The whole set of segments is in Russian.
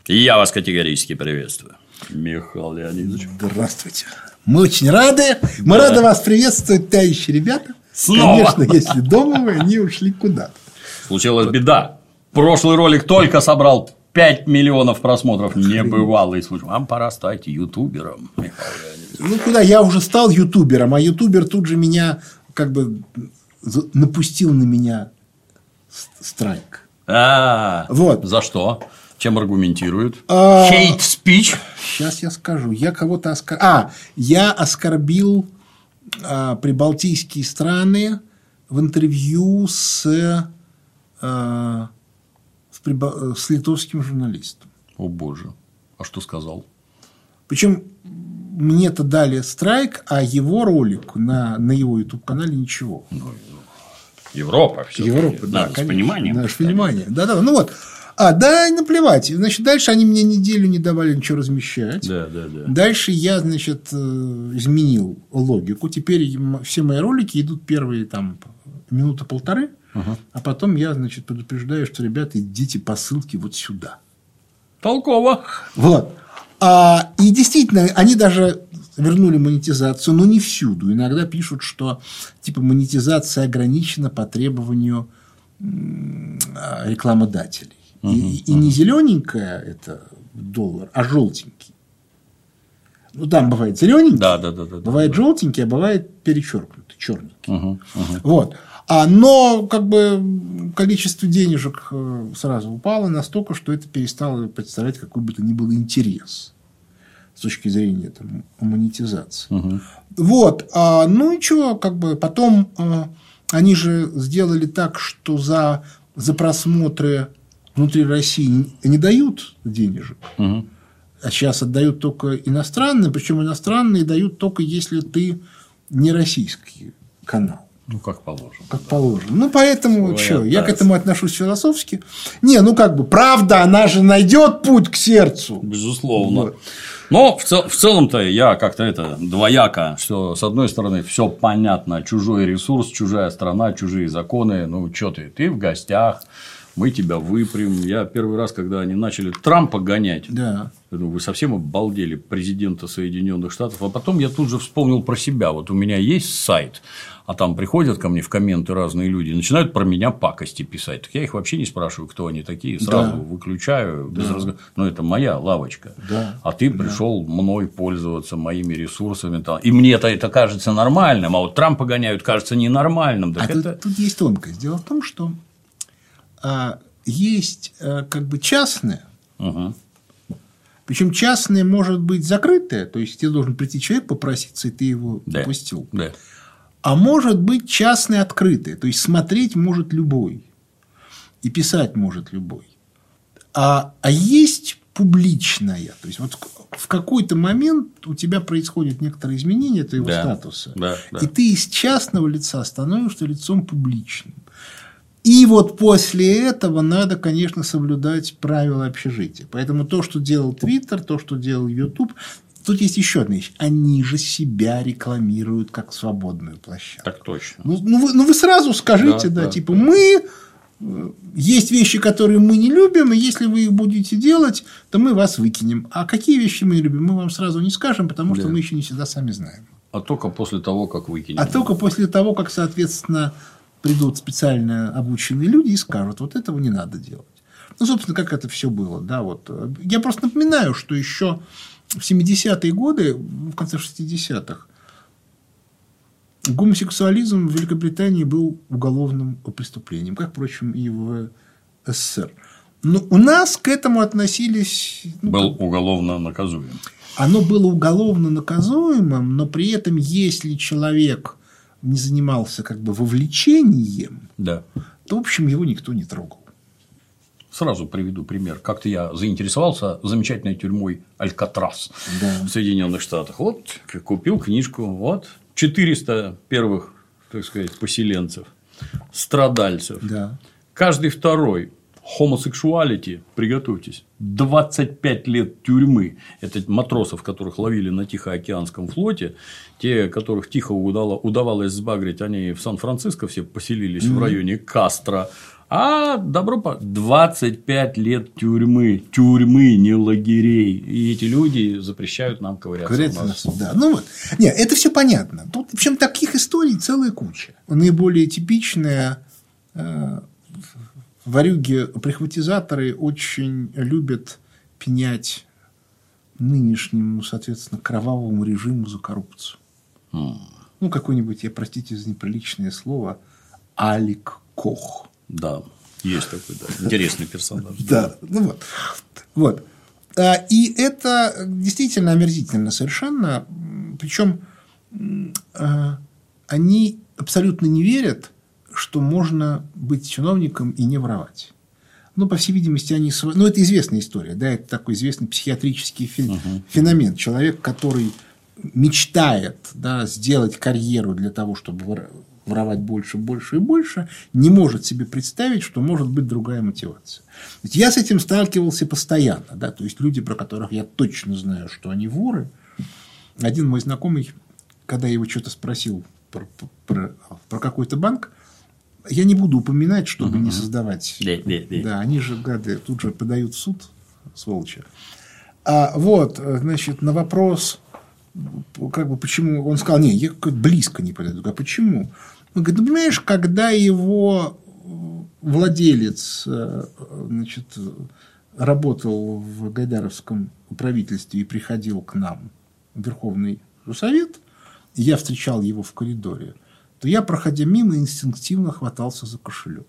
Я вас категорически приветствую, Михаил Леонидович. Здравствуйте. Мы очень рады. Мы рады вас приветствовать, товарищи ребята. Снова. Конечно, если дома вы, они ушли куда-то. Случилась беда. Прошлый ролик только собрал 5 миллионов просмотров. Небывалый случай. Вам пора стать ютубером, Михаил Леонидович. Ну, куда? Я уже стал ютубером, а ютубер тут же меня как бы напустил на меня страйк. Вот. За что? Чем аргументируют? Hate speech? Сейчас я скажу. Я кого-то я оскорбил прибалтийские страны в интервью с литовским журналистом. О боже. А что сказал? Причем мне-то дали страйк, а его ролик на его YouTube-канале ничего. Европа. Европа, да, с пониманием. Да, с пониманием. Да. Ну вот. Да, наплевать. Значит, дальше они мне неделю не давали ничего размещать. Да. Дальше я, значит, изменил логику. Теперь все мои ролики идут первые там минуты полторы, а потом я, значит, предупреждаю, что, ребята, идите по ссылке вот сюда. Толково. Вот. И действительно, они даже вернули монетизацию, но не всюду. Иногда пишут, что типа монетизация ограничена по требованию рекламодателей. И не зелененькая это доллар, а желтенький. Ну, там бывает зелененький, бывает желтенький, а бывает перечеркнутый, черненький. Вот. Но как бы количество денежек сразу упало настолько, что это перестало представлять какой бы то ни был интерес с точки зрения там, монетизации. Вот. Ну и что, как бы потом они же сделали так, что за просмотры внутри России не дают денежек, а сейчас отдают только иностранные, причем иностранные дают только если ты не российский канал. Ну, как положено. Как положено. Ну, поэтому что, я к этому отношусь философски. Не, ну как бы, правда, она же найдет путь к сердцу. Безусловно. Вот. Но в целом-то я как-то двояко, что с одной стороны все понятно, чужой ресурс, чужая страна, чужие законы, ну что ты в гостях, мы тебя выпрям. Я первый раз, когда они начали Трампа гонять, да. Я думаю, вы совсем обалдели, президента Соединенных Штатов. А потом я тут же вспомнил про себя. Вот у меня есть сайт, а там приходят ко мне в комменты разные люди и начинают про меня пакости писать. Так я их вообще не спрашиваю, кто они такие, сразу выключаю. Без разговора. Ну, это моя лавочка. Да. А ты пришел мной пользоваться, моими ресурсами. И мне это кажется нормальным, а вот Трампа гоняют, кажется ненормальным. Так тут есть тонкость. Дело в том, что есть как бы частное. Причем частное может быть закрытое, то есть тебе должен прийти человек попроситься, и ты его допустил. Да. А может быть частное открытое, то есть смотреть может любой и писать может любой. А есть публичное, то есть вот в какой-то момент у тебя происходят некоторые изменения твоего статуса, и ты из частного лица становишься лицом публичным. И вот после этого надо, конечно, соблюдать правила общежития. Поэтому то, что делал Твиттер, то, что делал YouTube, тут есть еще одна вещь. Они же себя рекламируют как свободную площадку. Так точно. Ну вы сразу скажите, типа, мы... Есть вещи, которые мы не любим, и если вы их будете делать, то мы вас выкинем. А какие вещи мы не любим, мы вам сразу не скажем, потому что мы еще не всегда сами знаем. А только после того, как выкинем. А только после того, как, соответственно, придут специально обученные люди и скажут, вот этого не надо делать. Ну, собственно, как это все было. Да, вот. Я просто напоминаю, что еще в 70-е годы, в конце 60-х, гомосексуализм в Великобритании был уголовным преступлением, как, впрочем, и в СССР. Но у нас к этому относились... Был уголовно наказуем. Оно было уголовно наказуемым, но при этом, если человек не занимался как бы вовлечением, то, в общем, его никто не трогал. Сразу приведу пример. Как-то я заинтересовался замечательной тюрьмой Алькатрас в Соединенных Штатах. Вот купил книжку, вот 400 первых, так сказать, поселенцев, страдальцев. Каждый второй homosexuality, приготовьтесь, 25 лет тюрьмы. Это матросов, которых ловили на Тихоокеанском флоте, те, которых тихо удавалось сбагрить, они в Сан-Франциско все поселились в районе Кастро, А 25 лет тюрьмы, не лагерей. И эти люди запрещают нам ковыряться в носу. Да. Ну, вот. Нет, это все понятно. Тут, в общем, таких историй целая куча. Наиболее типичная ворюги-прихватизаторы очень любят пенять нынешнему, соответственно, кровавому режиму за коррупцию. Ну, какой-нибудь, простите за неприличное слово, Алик Кох. Да, есть такой, да, интересный персонаж. Да, ну вот. И это действительно омерзительно совершенно. Причем они абсолютно не верят, что можно быть чиновником и не воровать. Ну, по всей видимости, они... Ну, это известная история, да, это такой известный психиатрический феномен. Человек, который мечтает, да, сделать карьеру для того, чтобы воровать больше, больше и больше, не может себе представить, что может быть другая мотивация. Ведь я с этим сталкивался постоянно. Да? То есть, люди, про которых я точно знаю, что они воры. Один мой знакомый, когда я его что-то спросил про какой-то банк, я не буду упоминать, чтобы не создавать... Да, они же, гады, тут же подают в суд, сволочи. Вот, значит, на вопрос, как бы, почему... Он сказал, не, я близко не подойду. А почему? Он говорит, ну, понимаешь, когда его владелец, значит, работал в гайдаровском правительстве и приходил к нам в Верховный Совет, и я встречал его в коридоре, то я, проходя мимо, инстинктивно хватался за кошелек.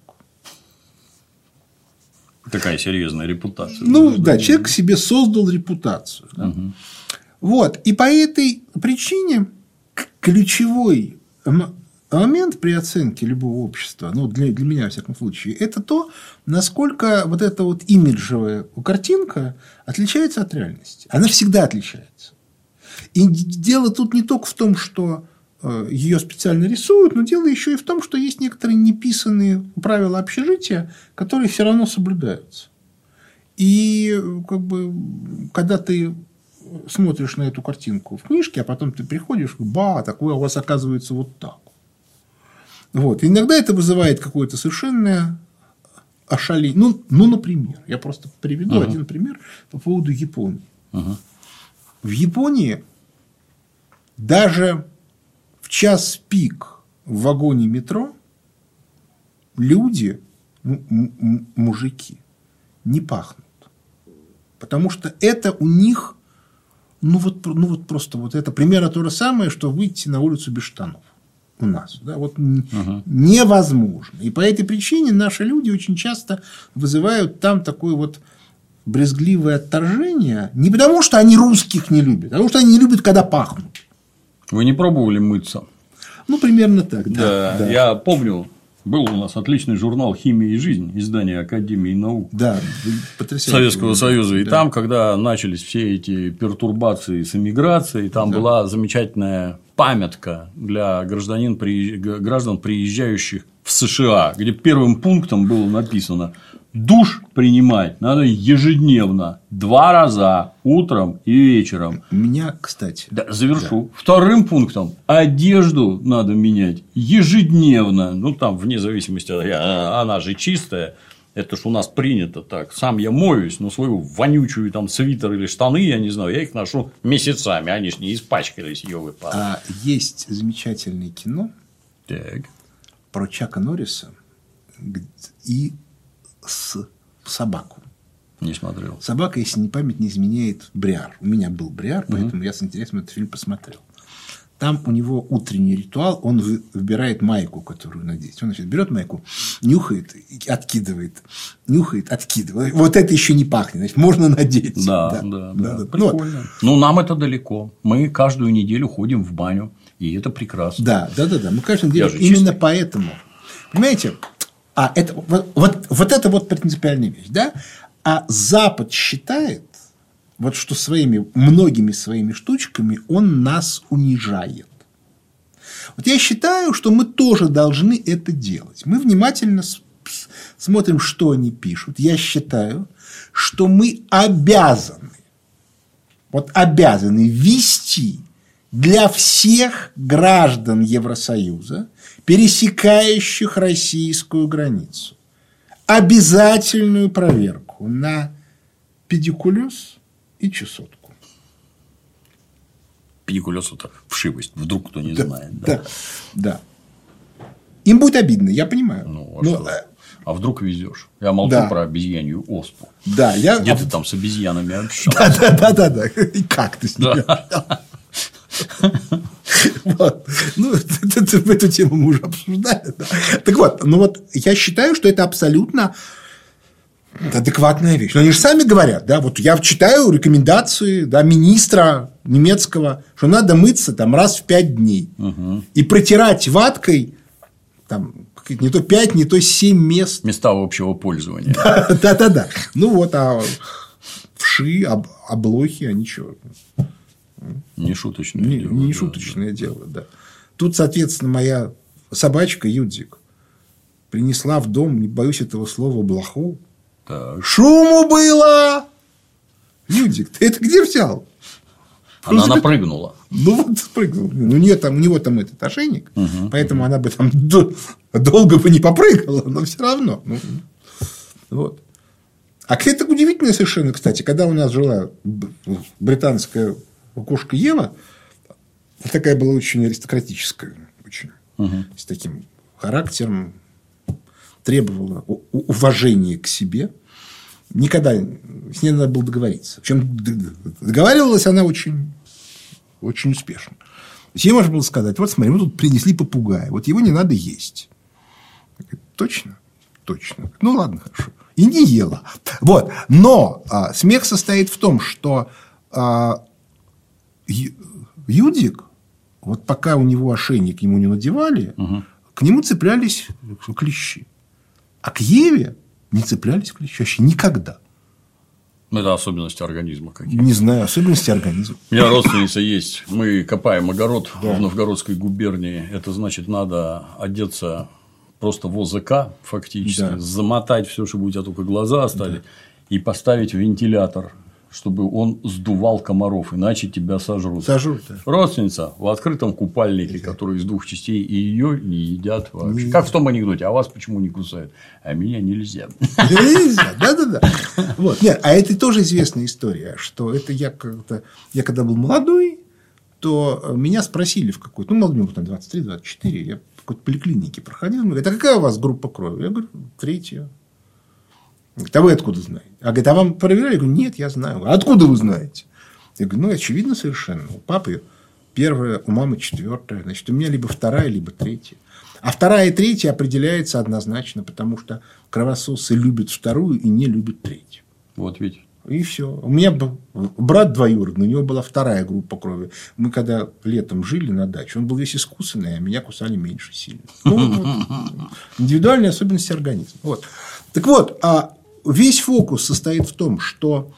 Такая серьезная репутация. Ну, да, человек себе создал репутацию. Да? Вот. И по этой причине ключевой момент при оценке любого общества, ну, для меня, во всяком случае, это то, насколько вот эта вот имиджевая картинка отличается от реальности. Она всегда отличается. И дело тут не только в том, что ее специально рисуют, но дело еще и в том, что есть некоторые неписанные правила общежития, которые все равно соблюдаются. И как бы, когда ты смотришь на эту картинку в книжке, а потом ты приходишь, такое у вас оказывается вот так. Вот. И иногда это вызывает какое-то совершенное ошаление. Ну, например, я просто приведу один пример по поводу Японии. В Японии даже в час пик в вагоне метро люди, мужики, не пахнут. Потому что это у них, ну вот просто вот это примерно то же самое, что выйти на улицу без штанов у нас. Да, вот невозможно. И по этой причине наши люди очень часто вызывают там такое вот брезгливое отторжение. Не потому, что они русских не любят, а потому, что они не любят, когда пахнут. Вы не пробовали мыться? Ну, примерно так, да. Я помню, был у нас отличный журнал «Химия и жизнь», издание Академии наук Советского Союза. И там, когда начались все эти пертурбации с эмиграцией, там была замечательная памятка для граждан, приезжающих в США, где первым пунктом было написано: душ принимать надо ежедневно, 2 раза, утром и вечером. Меня, кстати. Да, завершу. Да. Вторым пунктом: одежду надо менять ежедневно. Ну, там, вне зависимости, она же чистая. Это ж у нас принято так. Сам я моюсь, но свою вонючую там свитер или штаны, я не знаю, я их ношу месяцами. Они ж не испачкались, ёлы-палы. Есть замечательное кино про Чака Норриса и собаку. Не смотрел. Собака, если не память не изменяет, Бриар. У меня был Бриар, поэтому я с интересом этот фильм посмотрел. Там у него утренний ритуал, он выбирает майку, которую надеть. Он, значит, берет майку, нюхает, откидывает, нюхает, откидывает. Вот это еще не пахнет, значит, можно надеть. Да. Прикольно. Ну, нам это далеко. Мы каждую неделю ходим в баню, и это прекрасно. Да. Мы каждую неделю. Именно поэтому. Понимаете? Вот это вот принципиальная вещь, да? А Запад считает, вот что многими своими штучками он нас унижает. Вот я считаю, что мы тоже должны это делать. Мы внимательно смотрим, что они пишут. Я считаю, что мы обязаны вести для всех граждан Евросоюза, пересекающих российскую границу, обязательную проверку на педикулез и чесотку. Педикулез – это вшивость, вдруг кто не знает. Да. Им будет обидно, я понимаю. А вдруг везешь? Я молчу про обезьянью оспу. Да, где ты там с обезьянами общался? Да. И как ты с ними общался? Эту тему мы уже обсуждали. Так вот, я считаю, что это абсолютно адекватная вещь. Но они же сами говорят, да, вот я читаю рекомендации министра немецкого, что надо мыться там раз в 5 дней и протирать ваткой там не то 5, не то 7 мест. Места общего пользования. Да. А вши, облохи, они чего? Не шуточное дело. Не шуточное дело, да. Тут, соответственно, моя собачка Юдзик принесла в дом, не боюсь этого слова, блоху. Так. Шуму было! Юдзик, ты это где взял? Она напрыгнула. Спрыгнула. У него там этот ошейник, поэтому она бы там долго бы не попрыгала, но все равно. Вот. А это удивительно совершенно, кстати, когда у нас жила британская кошка Ева, такая была очень аристократическая, очень, с таким характером, требовала уважения к себе. Никогда с ней надо было договориться. Причем договаривалась она очень, очень успешно. Ей можно было сказать: вот смотри, мы тут принесли попугая, вот его не надо есть. Точно? Точно. Ну ладно, хорошо. И не ела. Вот. Но смех состоит в том, что Юдик, вот пока у него ошейник ему не надевали, к нему цеплялись клещи. А к Еве не цеплялись клещи вообще никогда. Это особенности организма какие-то. Не знаю, особенности организма. У меня родственница есть. Мы копаем огород в Новгородской губернии. Это значит, надо одеться просто в ОЗК фактически, замотать все, чтобы у тебя только глаза остались, и поставить вентилятор, чтобы он сдувал комаров, иначе тебя сожрут. Родственница в открытом купальнике, который из 2 частей, и ее не едят вообще. Как в том анекдоте: а вас почему не кусают? А меня нельзя. Нельзя, да. Вот. Нет, а это тоже известная история, что это я когда был молодой, то меня спросили в какой-то, молодой, там 23-24, я в какой-то поликлинике проходил, говорят: а какая у вас группа крови? Я говорю: 3-я. Говорит: а вы откуда знаете? А говорит: а вам проверяли? Я говорю: нет, я знаю. А откуда вы знаете? Я говорю: очевидно совершенно. У папы 1-я, у мамы 4-я. Значит, у меня либо 2-я, либо 3-я. А 2-я и 3-я определяется однозначно, потому что кровососы любят 2-ю и не любят 3-ю. Вот ведь. И все. У меня был брат двоюродный, у него была 2-я группа крови. Мы когда летом жили на даче, он был весь искусанный, а меня кусали меньше сильно. Индивидуальные особенности организма. Вот. Так вот, весь фокус состоит в том, что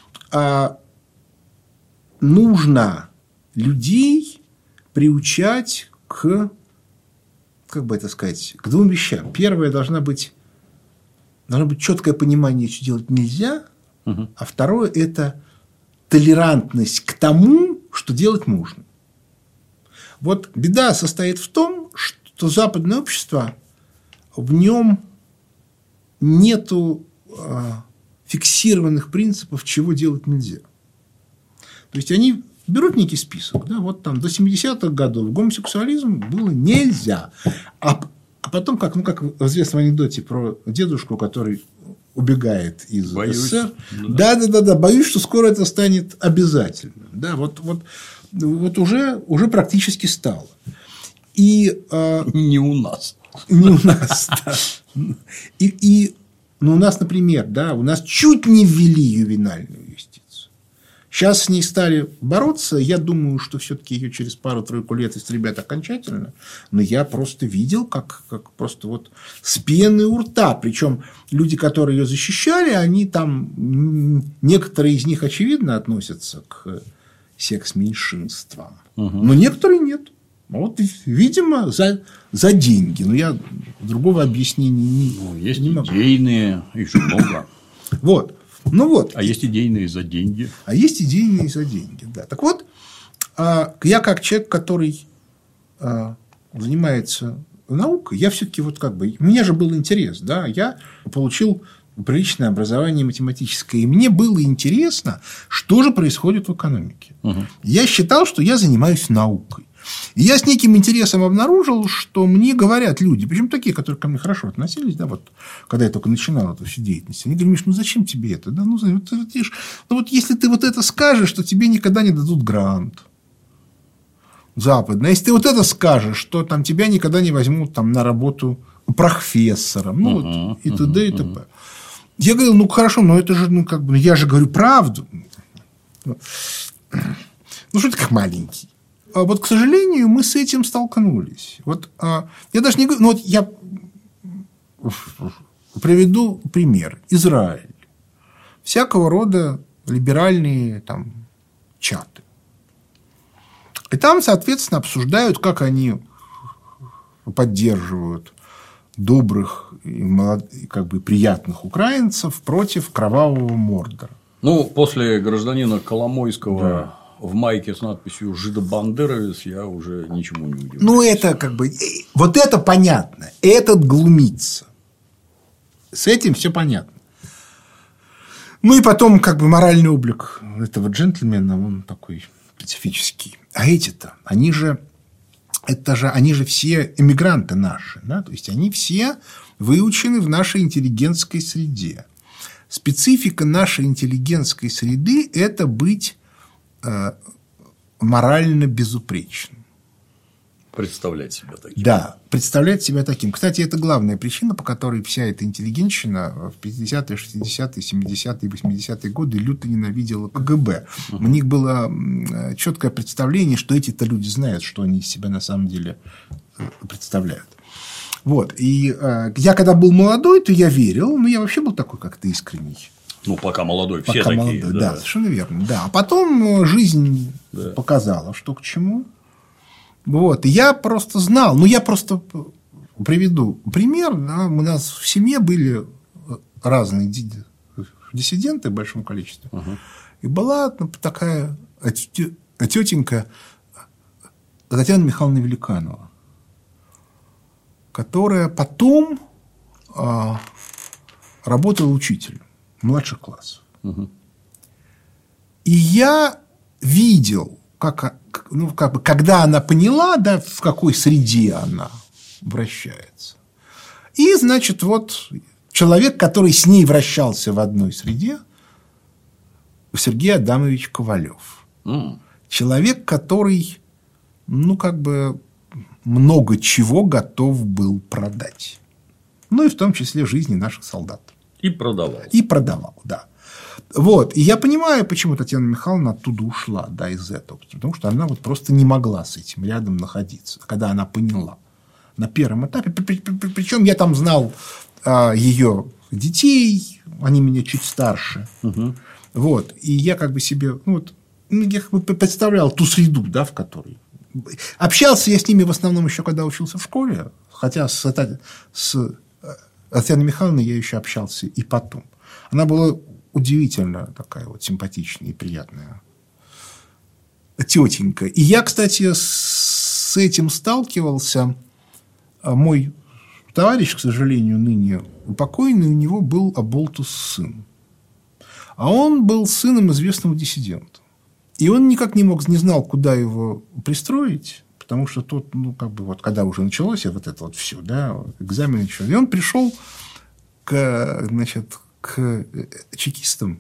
нужно людей приучать к, как бы это сказать, к 2 вещам. Первое, должно быть четкое понимание, что делать нельзя, а второе – это толерантность к тому, что делать можно. Вот беда состоит в том, что западное общество, в нем нету фиксированных принципов, чего делать нельзя. То есть они берут некий список, да, вот там до 70-х годов гомосексуализм было нельзя, а потом, как в известном анекдоте про дедушку, который убегает из СССР, да, боюсь, что скоро это станет обязательным, да, вот уже практически стало. И не у нас, да. Но у нас, например, у нас чуть не ввели ювенальную юстицию. Сейчас с ней стали бороться. Я думаю, что все-таки ее через 2-3 лет истребят окончательно. Но я просто видел, как просто вот с пены у рта. Причем люди, которые ее защищали, они там, некоторые из них, очевидно, относятся к секс-меньшинствам. Но некоторые нет. Вот, видимо, за деньги. Но я другого объяснения есть не могу. Идейные, их же много. Вот. А есть идейные за деньги. Да. Так вот, я как человек, который занимается наукой, я все-таки вот как бы... У меня же был интерес, да, я получил приличное образование математическое, и мне было интересно, что же происходит в экономике. Я считал, что я занимаюсь наукой. И я с неким интересом обнаружил, что мне говорят люди, причем такие, которые ко мне хорошо относились, да, вот, когда я только начинал эту всю деятельность, они говорят: Миш, ну зачем тебе это? Да, ну вот если ты вот это скажешь, то тебе никогда не дадут грант западный. А если ты вот это скажешь, то там тебя никогда не возьмут там на работу профессором, ну вот, и т.д. и т.п. Я говорил: ну хорошо, но это же, ну как бы, я же говорю правду. Ну что ты как маленький? А вот, к сожалению, мы с этим столкнулись. Вот, я даже не говорю, ну, вот я приведу пример. Израиль. Всякого рода либеральные там чаты. И там, соответственно, обсуждают, как они поддерживают добрых и как бы приятных украинцев против кровавого Мордора. Ну, после гражданина Коломойского... Да. В майке с надписью «Жидобандеровец» я уже ничему не удивляюсь. Ну, это как бы... Вот это понятно. Этот глумится. С этим все понятно. Ну, и потом, как бы, моральный облик этого джентльмена, он такой специфический. А эти-то, они же все эмигранты наши. Да? То есть, они все выучены в нашей интеллигентской среде. Специфика нашей интеллигентской среды – это быть морально безупречным. Представлять себя таким. Да, представлять себя таким. Кстати, это главная причина, по которой вся эта интеллигентщина в 50-е, 60-е, 70-е, 80-е годы люто ненавидела КГБ. У них было четкое представление, что эти-то люди знают, что они из себя на самом деле представляют. Вот. И я когда был молодой, то я верил, но я вообще был такой как-то искренний. Ну, пока молодой, все такие. Молодой, да, совершенно верно. Да. А потом жизнь показала, что к чему. Вот. И я просто знал. Ну, я просто приведу пример. Да. У нас в семье были разные диссиденты в большом количестве. И была такая тетенька Татьяна Михайловна Великанова, которая потом работала учителем младших классов. И я видел, когда она поняла, да, в какой среде она вращается. И, значит, вот человек, который с ней вращался в одной среде, Сергей Адамович Ковалев. Человек, который, ну, как бы много чего готов был продать. Ну, и в том числе жизни наших солдат. И продавал. И продавал, да. Вот. И я понимаю, почему Татьяна Михайловна оттуда ушла, да, из этого. Потому что она вот просто не могла с этим рядом находиться, когда она поняла. На первом этапе. Причем я там знал ее детей, они меня чуть старше. Вот. И я как бы себе, ну, вот, я как бы представлял ту среду, да, в которой. Общался я с ними в основном еще когда учился в школе, хотя с Татьяной Михайловной я еще общался и потом. Она была удивительно такая вот симпатичная и приятная тетенька. И я, кстати, с этим сталкивался. Мой товарищ, к сожалению, ныне покойный, у него был оболтус сын. А он был сыном известного диссидента. И он никак не знал, куда его пристроить, потому что тот, ну, как бы, вот, когда уже началось вот это вот все, да, экзамен начал. И он пришел к чекистам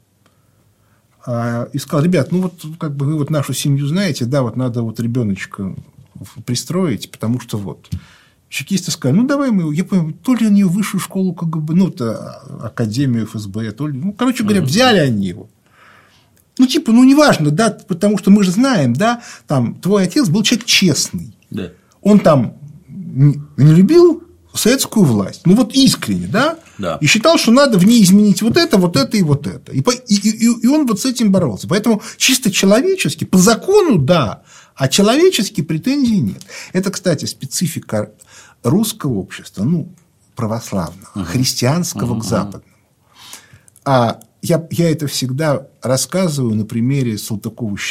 и сказал: ребят, ну, вот, как бы, вы вот нашу семью знаете, да, вот надо вот ребеночка пристроить, потому что вот. Чекисты сказали: ну, давай мы, я помню, то ли они в высшую школу КГБ, ну, то Академию ФСБ, то ли, ну, короче говоря, взяли они его. Ну, типа, ну, неважно, да, потому что мы же знаем, да, там, твой отец был человек честный. Да. Он там не любил советскую власть, ну, вот искренне, да? Да. И считал, что надо в ней изменить вот это и вот это. И он вот с этим боролся. Поэтому чисто человечески, по закону, да, а человечески претензий нет. Это, кстати, специфика русского общества, ну, православного, христианского к западному. А я это всегда рассказываю на примере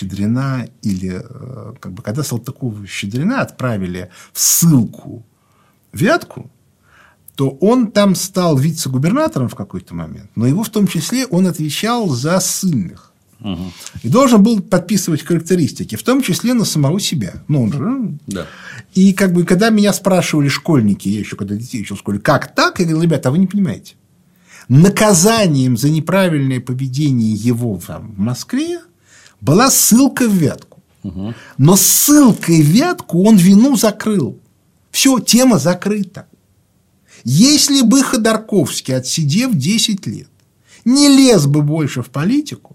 Салтыкова-Щедрина, или как бы, когда Салтыкова-Щедрина отправили в ссылку Вятку, то он там стал вице-губернатором в какой-то момент, но его в том числе он отвечал за ссыльных. И должен был подписывать характеристики, в том числе на самого себя. Ну, он же. Да. И как бы, когда меня спрашивали школьники, я еще когда детей учил в школе, как так? Я говорил, ребята, а вы не понимаете. Наказанием за неправильное поведение его в Москве была ссылка в Вятку. Но ссылкой в Вятку он вину закрыл. Все, тема закрыта. Если бы Ходорковский, отсидев 10 лет, не лез бы больше в политику,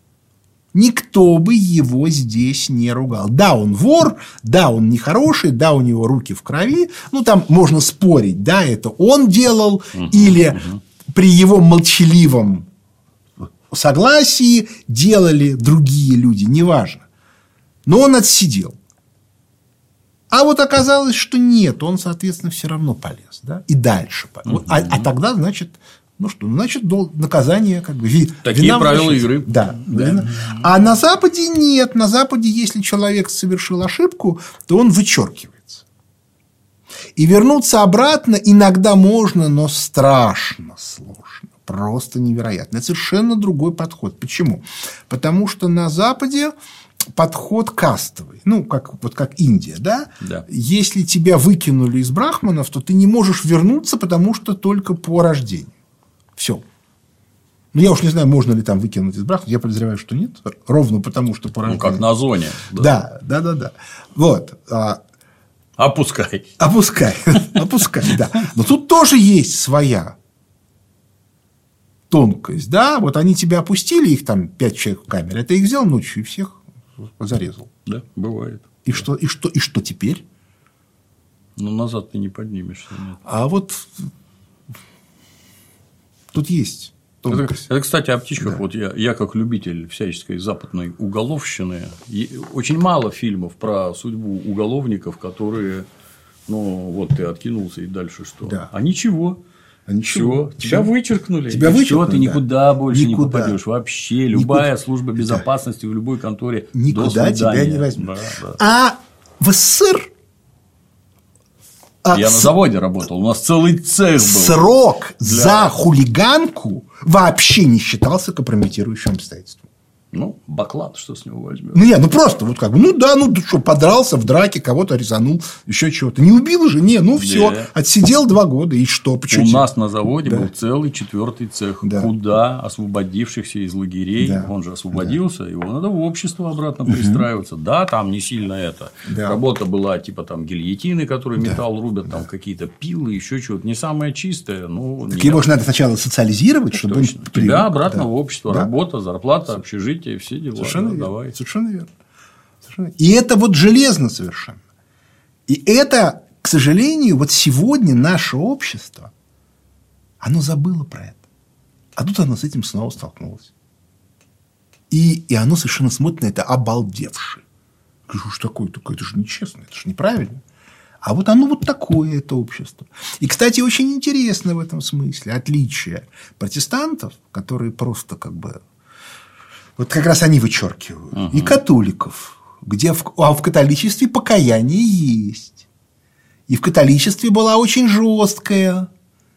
никто бы его здесь не ругал. Да, он вор, да, он нехороший, да, у него руки в крови. Ну, там можно спорить, да, это он делал, или при его молчаливом согласии делали другие люди, неважно. Но он отсидел. А вот оказалось, что нет, он, соответственно, все равно полез, да, и дальше. А тогда, значит, ну что, значит, наказание, как бы, такие правила игры. Да. А на Западе нет. На Западе, если человек совершил ошибку, то он вычеркивается. И вернуться обратно иногда можно, но страшно сложно. Просто невероятно. Это совершенно другой подход. Почему? Потому что на Западе подход кастовый. Ну, как Индия, да? Да. Если тебя выкинули из брахманов, то ты не можешь вернуться, потому что только по рождению. Все. Ну, я уж не знаю, можно ли там выкинуть из брахманов. Я подозреваю, что нет. Ровно потому, что по рождению. Ну, как на зоне. Да. Вот. Опускай, да. Но тут тоже есть своя тонкость, да? Вот они тебя опустили, их там 5 человек в камере, ты их взял ночью и всех зарезал. Да, бывает. И что теперь? Ну, назад ты не поднимешься. Нет. А вот тут есть тонкость. Это, кстати, о птичках. Да. Вот я как любитель всяческой западной уголовщины, очень мало фильмов про судьбу уголовников, которые, ну, вот ты откинулся и дальше что? Да. А ничего. Все, тебя вычеркнули. Тебя вычеркнули, ты никуда больше не попадешь. Вообще, любая служба безопасности в любой конторе никуда тебя не возьмет. Да. А в СССР я на заводе работал, у нас целый цех был. Срок за хулиганку вообще не считался компрометирующим обстоятельством. Ну, баклан, что с него возьмешь? Ну просто, вот как бы, что, подрался в драке, кого-то резанул, еще чего-то. Не убил же, все, отсидел 2 года, и что? У нас на заводе был целый 4-й цех, куда освободившихся из лагерей, он же освободился, его надо в общество обратно пристраиваться. Да, там не сильно это. Работа была типа там гильотины, которые металл рубят, там какие-то пилы, еще чего-то. Не самое чистое. Так его же надо сначала социализировать, чтобы тебя обратно в общество, работа, зарплата, общежитие. Все дела. Совершенно верно. Давай. Совершенно верно. И это вот железно совершенно. И это, к сожалению, вот сегодня наше общество, оно забыло про это. А тут оно с этим снова столкнулось. И оно совершенно смотрит на это обалдевшее. Что ж такое? Это же нечестно, это же неправильно. А вот оно вот такое, это общество. И, кстати, очень интересно в этом смысле отличие протестантов, которые просто как бы... Вот как раз они вычеркивают. И католиков, где в католичестве покаяние есть. И в католичестве была очень жесткая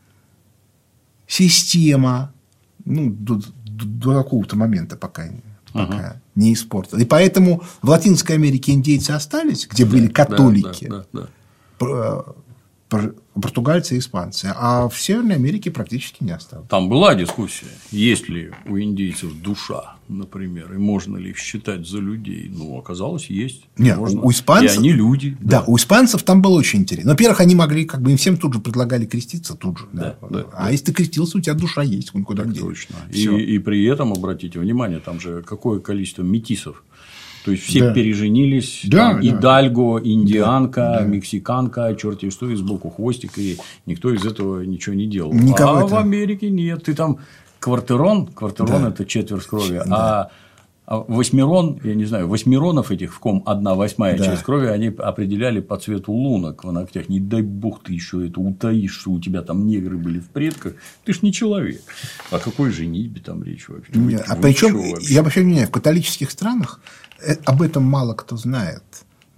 система. Ну, до какого-то момента пока не испортила. И поэтому в Латинской Америке индейцы остались, где были католики. Португальцы и испанцы, а в Северной Америке практически не осталось. Там была дискуссия, есть ли у индейцев душа, например, и можно ли их считать за людей. Ну, оказалось, есть. Нет, у испанцев... И они люди. Да, у испанцев там было очень интересно. Во-первых, они могли, как бы им всем тут же предлагали креститься, тут же. Если ты крестился, у тебя душа есть, куда где. Точно. И при этом, обратите внимание, там же какое количество метисов. То есть все переженились, идальго, индианка, мексиканка, черти что, и сбоку хвостик, и никто из этого ничего не делал. В Америке нет. Ты там квартерон это четверть крови, а восьмерон, я не знаю, восьмеронов этих, в ком 1/8 часть крови, они определяли по цвету лунок в ногтях. Не дай бог ты еще это утаишь, что у тебя там негры были в предках. Ты ж не человек. О какой женитьбе там речь вообще? Причем, я вообще не знаю, в католических странах об этом мало кто знает.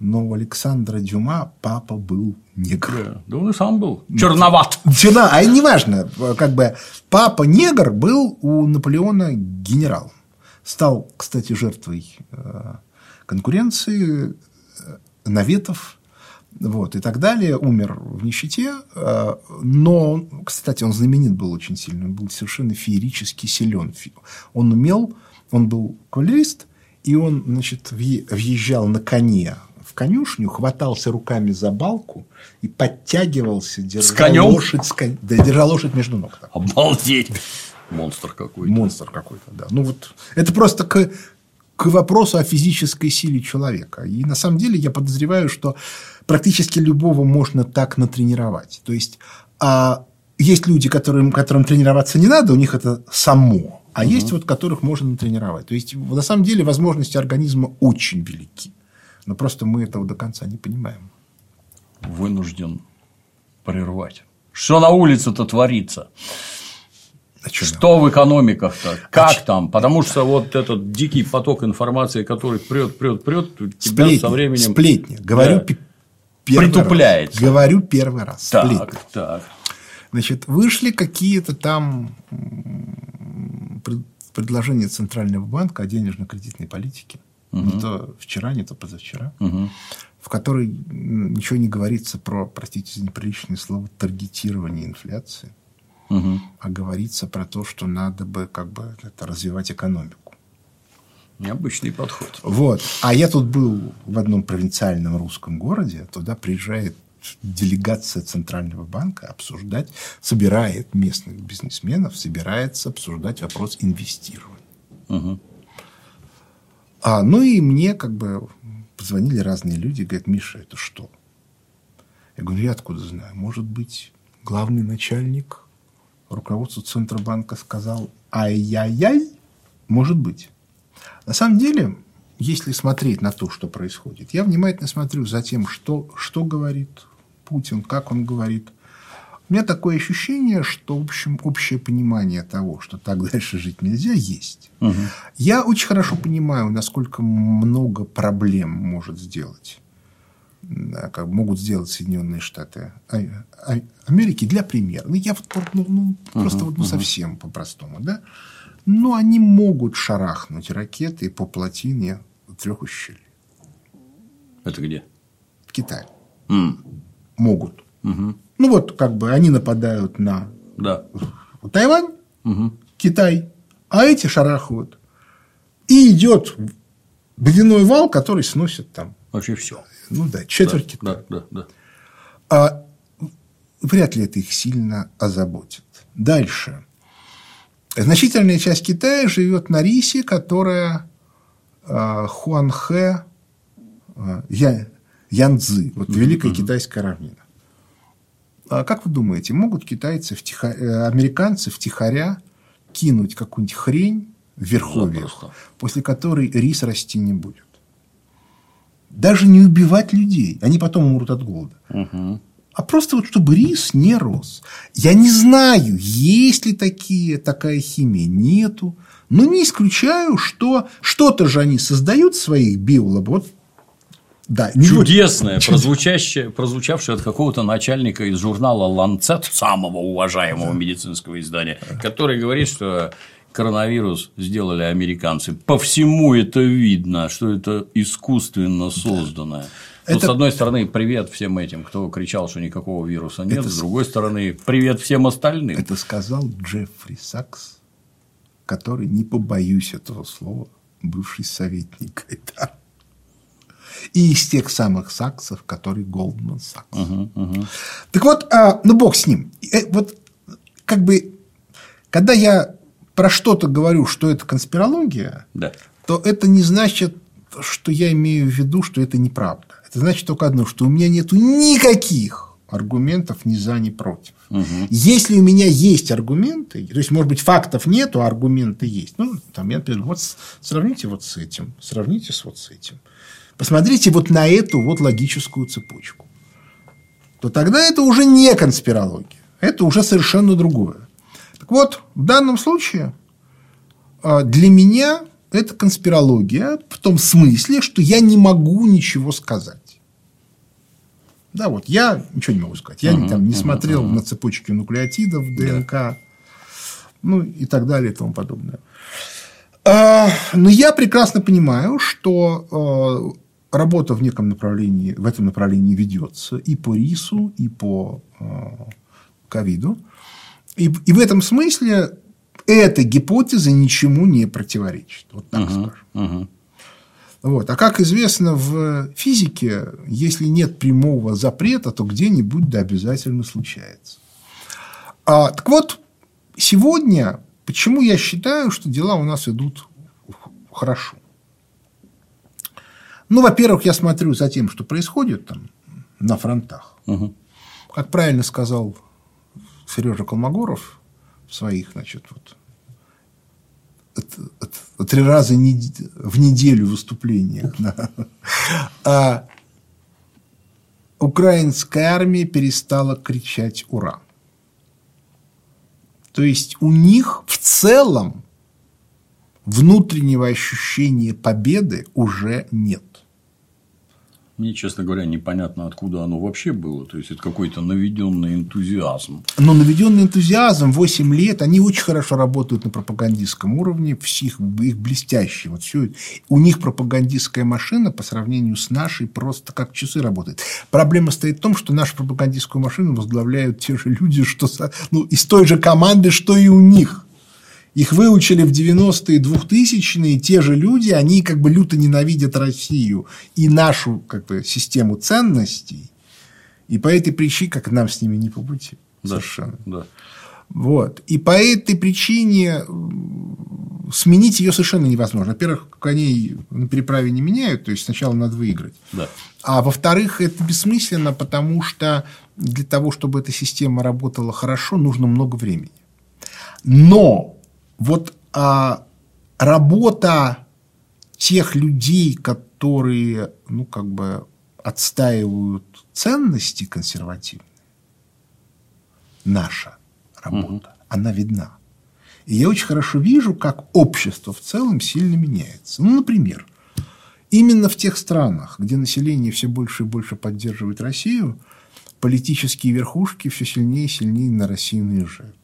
но у Александра Дюма папа был негр. Да он и сам был черноват. А неважно, как бы папа негр был у Наполеона генералом. Стал, кстати, жертвой конкуренции, наветов, вот, и так далее. Умер в нищете. Но, кстати, он знаменит был очень сильно. Он был совершенно феерически силен. Он был кавалерист, и он, значит, въезжал на коне в конюшню, хватался руками за балку и подтягивался, держал лошадь между ног. Обалдеть! Монстр какой-то. Да. Ну, вот, это просто к вопросу о физической силе человека. И на самом деле я подозреваю, что практически любого можно так натренировать. То есть, есть люди, которым тренироваться не надо, у них это само. А есть вот, которых можно натренировать. То есть, на самом деле, возможности организма очень велики. Но просто мы этого до конца не понимаем. Вынужден прервать. Что на улице-то творится? Что в экономиках-то? Как там? Потому что вот этот дикий поток информации, который прет, тебя со временем... Сплетни. Говорю, притупляется. Говорю первый раз. Так. Значит, вышли какие-то там предложения Центрального банка о денежно-кредитной политике. Не то вчера, не то позавчера. В которой ничего не говорится про, простите за неприличное слово, таргетирование инфляции. А говорится про то, что надо бы развивать экономику. Необычный подход. Вот. А я тут был в одном провинциальном русском городе. Туда приезжает делегация Центрального банка собирает местных бизнесменов, собирается обсуждать вопрос инвестирования. Ну и мне позвонили разные люди, говорят: Миша, это что? Я говорю: я откуда знаю? Может быть, главный начальник руководству Центробанка сказал: ай-яй-яй? Может быть. На самом деле, если смотреть на то, что происходит, я внимательно смотрю за тем, что говорит Путин, как он говорит. У меня такое ощущение, что, в общем, общее понимание того, что так дальше жить нельзя, есть. Я очень хорошо понимаю, насколько много проблем могут сделать Соединенные Штаты Америки, для примера. Я просто совсем по-простому. Да? Но они могут шарахнуть ракеты по плотине 3 ущелий. Это где? В Китае. Могут. Они нападают на Тайвань, Китай, а эти шарахают. И идет водяной вал, который сносит там. Вообще все. Четверть Китая. Да. Вряд ли это их сильно озаботит. Дальше. Значительная часть Китая живет на рисе, которая Хуанхэ, Янцзы, Великая Китайская равнина. Как вы думаете, могут американцы втихаря кинуть какую-нибудь хрень в верховьях, после которой рис расти не будет? Даже не убивать людей, они потом умрут от голода. А просто чтобы рис не рос. Я не знаю, есть ли такая химия, нету. Но не исключаю, что что-то же они создают в своих биолабораториях. Чудесное, прозвучавшее от какого-то начальника из журнала «Ланцет», самого уважаемого медицинского издания, который говорит, что коронавирус сделали американцы. По всему это видно, что это искусственно созданное. С одной стороны, привет всем этим, кто кричал, что никакого вируса нет. С другой стороны, привет всем остальным. Это сказал Джеффри Сакс, который, не побоюсь этого слова, бывший советник. И из тех самых Саксов, который Голдман Сакс. Так вот, бог с ним. Когда я про что-то говорю, что это конспирология, то это не значит, что я имею в виду, что это неправда. Это значит только одно, что у меня нет никаких аргументов ни за, ни против. Если у меня есть аргументы, то есть, может быть, фактов нету, а аргументы есть. Я, например, сравните с этим, сравните с этим. Посмотрите на эту логическую цепочку. То тогда это уже не конспирология. Это уже совершенно другое. Так вот, в данном случае для меня это конспирология в том смысле, что я не могу ничего сказать. Да, вот я ничего не могу сказать. Я там не смотрел на цепочки нуклеотидов, ДНК, ну и так далее и тому подобное. Но я прекрасно понимаю, что работа в неком направлении, в этом направлении ведется и по рису, и по ковиду. И в этом смысле эта гипотеза ничему не противоречит. Вот так скажем. Вот. А как известно в физике, если нет прямого запрета, то где-нибудь да обязательно случается. Так вот, сегодня, почему я считаю, что дела у нас идут хорошо? Ну, во-первых, я смотрю за тем, что происходит там на фронтах. Как правильно сказал Сережа Колмогоров в своих, значит, вот 3 раза в неделю выступлениях. Украинская армия перестала кричать «Ура!». То есть у них в целом внутреннего ощущения победы уже нет. Мне, честно говоря, непонятно, откуда оно вообще было. То есть, это какой-то наведенный энтузиазм. Но наведенный энтузиазм 8 лет, они очень хорошо работают на пропагандистском уровне, их блестяще. Вот все. У них пропагандистская машина по сравнению с нашей просто как часы работает. Проблема стоит в том, что нашу пропагандистскую машину возглавляют те же люди, что из той же команды, что и у них. Их выучили в 90-е, 2000-е, те же люди, они как бы люто ненавидят Россию и нашу как бы систему ценностей, и по этой причине, как нам с ними не по пути. Да, совершенно. Да. Вот. И по этой причине сменить ее совершенно невозможно. Во-первых, коней на переправе не меняют, то есть сначала надо выиграть. Да. А во-вторых, это бессмысленно, потому что для того, чтобы эта система работала хорошо, нужно много времени. Но вот работа тех людей, которые, как бы отстаивают ценности консервативные, наша работа, она видна. И я очень хорошо вижу, как общество в целом сильно меняется. Например, именно в тех странах, где население все больше и больше поддерживает Россию, политические верхушки все сильнее и сильнее на Россию наезжают.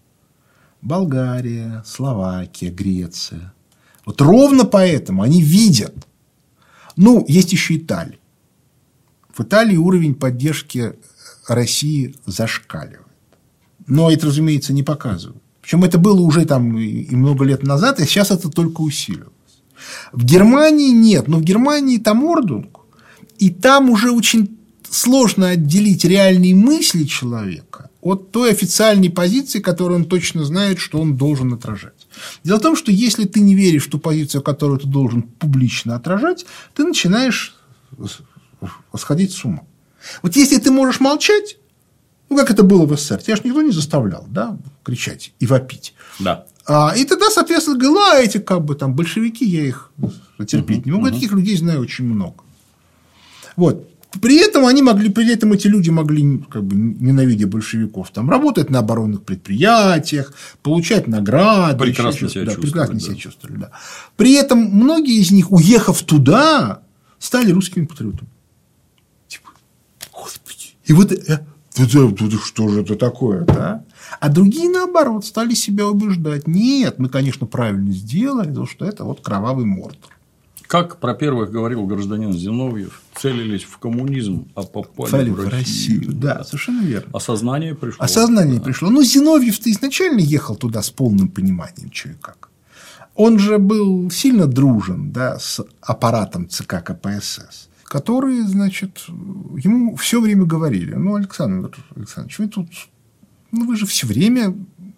Болгария, Словакия, Греция. Вот ровно поэтому они видят. Есть еще Италия. В Италии уровень поддержки России зашкаливает. Но это, разумеется, не показывают. Причем это было уже там и много лет назад, и сейчас это только усилилось. В Германии нет. Но в Германии там ордунг. И там уже очень сложно отделить реальные мысли человека от той официальной позиции, которую он точно знает, что он должен отражать. Дело в том, что если ты не веришь в ту позицию, которую ты должен публично отражать, ты начинаешь сходить с ума. Вот если ты можешь молчать, как это было в СССР, тебя же никто не заставлял, кричать и вопить. Да. И тогда, соответственно, говорил, эти большевики, я их терпеть не могу. Таких людей знаю очень много. Вот. При этом эти люди могли, ненавидя большевиков, работать на оборонных предприятиях, получать награды. Прекрасно себя чувствовали. Да. При этом многие из них, уехав туда, стали русскими патриотами. Господи. И вот что же это такое, да? А другие, наоборот, стали себя убеждать. Нет, мы, конечно, правильно сделали, потому что это кровавый Мордор. Как про первых говорил гражданин Зиновьев, целились в коммунизм, а попали в Россию. Да, совершенно верно. Осознание пришло. Пришло. Зиновьев-то изначально ехал туда с полным пониманием, что и как. Он же был сильно дружен с аппаратом ЦК КПСС, которые, ему все время говорили: Александр Александрович, вы тут, вы же все время,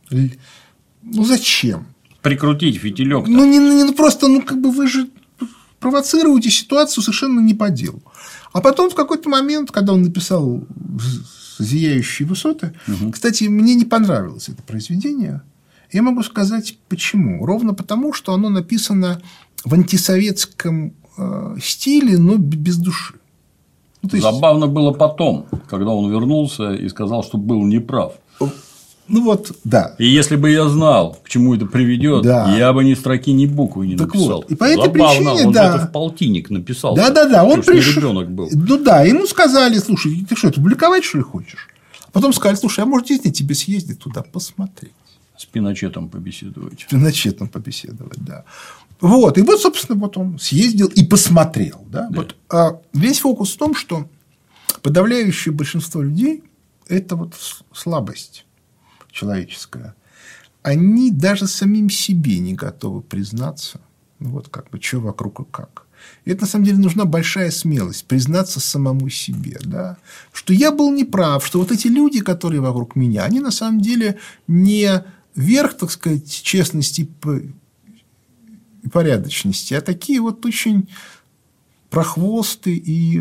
зачем? Прикрутить фитилек. Просто, вы же провоцируете ситуацию совершенно не по делу. А потом в какой-то момент, когда он написал «Зияющие высоты», кстати, мне не понравилось это произведение. Я могу сказать, почему. Ровно потому, что оно написано в антисоветском стиле, но без души. Забавно было потом, когда он вернулся и сказал, что был неправ. Ну вот, да. И если бы я знал, к чему это приведет, я бы ни строки, ни буквы не написал. Вот. И по этой Забавно, причине, он же это в полтинник написал. Да. Он пришел. Ребенок был. Ну да, ему сказали: слушай, ты что, это публиковать, что ли, хочешь? А потом сказали: слушай, а может, действительно тебе съездить туда посмотреть? С Пиночетом побеседовать. Да. Вот. И вот, собственно, вот он съездил и посмотрел. Да? Вот. А весь фокус в том, что подавляющее большинство людей – это вот слабость человеческая. Они даже самим себе не готовы признаться, вот как бы, что вокруг и как. И это, на самом деле, нужна большая смелость признаться самому себе, да? Что я был неправ, что вот эти люди, которые вокруг меня, они на самом деле не верх, так сказать, честности и порядочности, а такие вот очень прохвосты и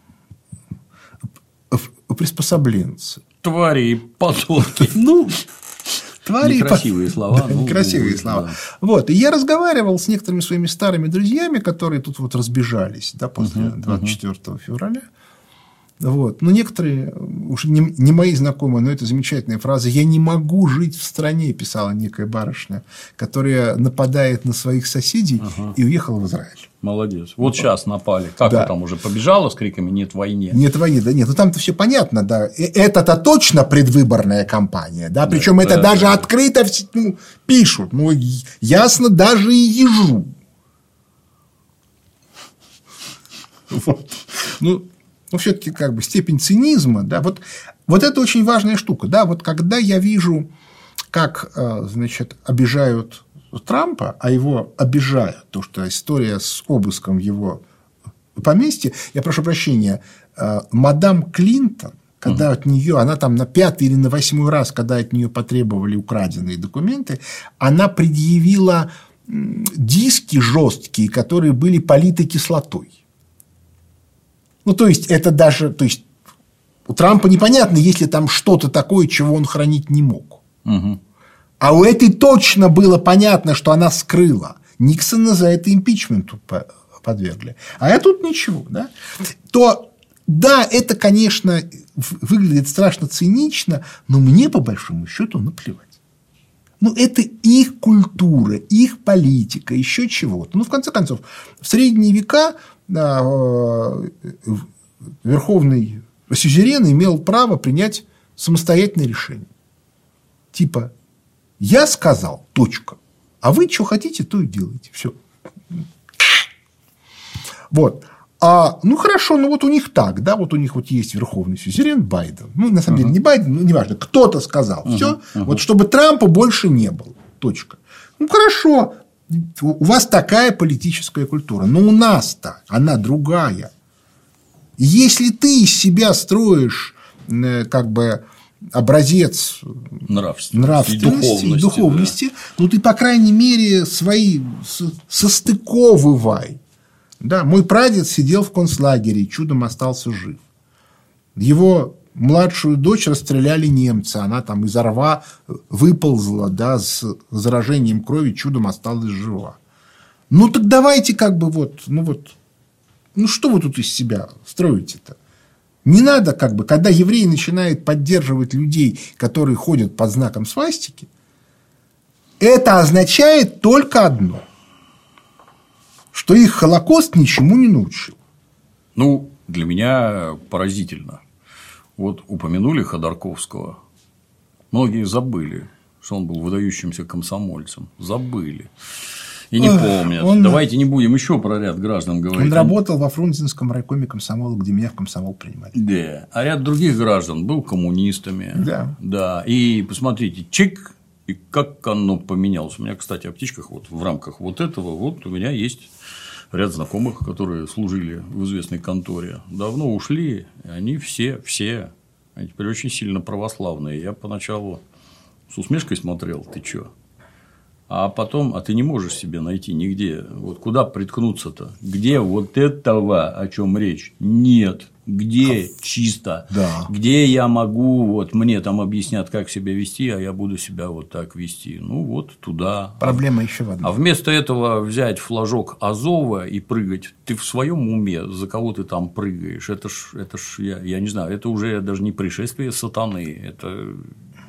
приспособленцы. Твари и подонки. Некрасивые слова. Да, некрасивые слова. Да. Вот. И я разговаривал с некоторыми своими старыми друзьями, которые тут вот разбежались, да, после 24 февраля. Вот. Но некоторые, уж не мои знакомые, но это замечательная фраза: «Я не могу жить в стране», писала некая барышня, которая нападает на своих соседей и уехала в Израиль. Молодец. Вот сейчас напали. Как вы там уже побежала с криками «нет войне»? Нет войны, да нет. Ну там-то все понятно, да. Это-то точно предвыборная кампания, да. Причем это даже открыто пишут. Ну, ясно, даже и ежу. Вот. Но все-таки как бы степень цинизма, да, вот это очень важная штука, да, вот когда я вижу, как, значит, обижают Трампа, а его обижают, то, что история с обыском в его поместье, я прошу прощения, мадам Клинтон, когда от нее, она там на 5-й или на 8-й раз, когда от нее потребовали украденные документы, она предъявила диски жесткие, которые были политы кислотой. Ну, то есть, это даже... То есть, у Трампа непонятно, есть ли там что-то такое, чего он хранить не мог. А у этой точно было понятно, что она скрыла. Никсона за это импичменту подвергли. А я тут ничего. Да? То, да, это, конечно, выглядит страшно цинично, но мне, по большому счету, наплевать. Ну, это их культура, их политика, еще чего-то. Ну, в конце концов, в средние века верховный сюзерен имел право принять самостоятельное решение. Типа: я сказал, точка. А вы что хотите, то и делайте. Все. Вот. Ну, хорошо, ну, вот у них так, да, вот у них вот есть верховный сюзерен Байден. Ну, на самом деле, не Байден, ну, неважно, кто-то сказал. Все. Вот чтобы Трампа больше не было. Точка. Ну, хорошо. У вас такая политическая культура, но у нас так, она другая. Если ты из себя строишь как бы образец нравственности и духовности, да, ну ты, по крайней мере, свои состыковывай. Да, мой прадед сидел в концлагере и чудом остался жив. Его младшую дочь расстреляли немцы, она там изо рва выползла, да, с заражением крови, чудом осталась жива. Ну так давайте как бы ну что вы тут из себя строите-то? Не надо как бы, когда еврей начинает поддерживать людей, которые ходят под знаком свастики, это означает только одно, что их Холокост ничему не научил. Ну, для меня поразительно. Вот упомянули Ходорковского. Многие забыли, что он был выдающимся комсомольцем. Забыли. И не помнят. Давайте не будем еще про ряд граждан говорить. Он работал во Фрунзенском райкоме комсомола, где меня в комсомол принимали. Да. А ряд других граждан был коммунистами. Да. Да. И посмотрите, чик, и как оно поменялось. У меня, кстати, о птичках вот в рамках вот этого вот у меня есть ряд знакомых, которые служили в известной конторе, давно ушли, и они все, они теперь очень сильно православные. Я поначалу с усмешкой смотрел: ты чё? А потом, а ты не можешь себе найти нигде. Вот куда приткнуться-то? Где вот этого, о чем речь? Нет. Где чисто? Да. Где я могу, вот мне там объяснят, как себя вести, а я буду себя вот так вести. Ну, вот туда. Проблема еще в одном. А вместо этого взять флажок Азова и прыгать. Ты в своем уме, за кого ты там прыгаешь? Это ж я не знаю, это уже даже не пришествие сатаны. Это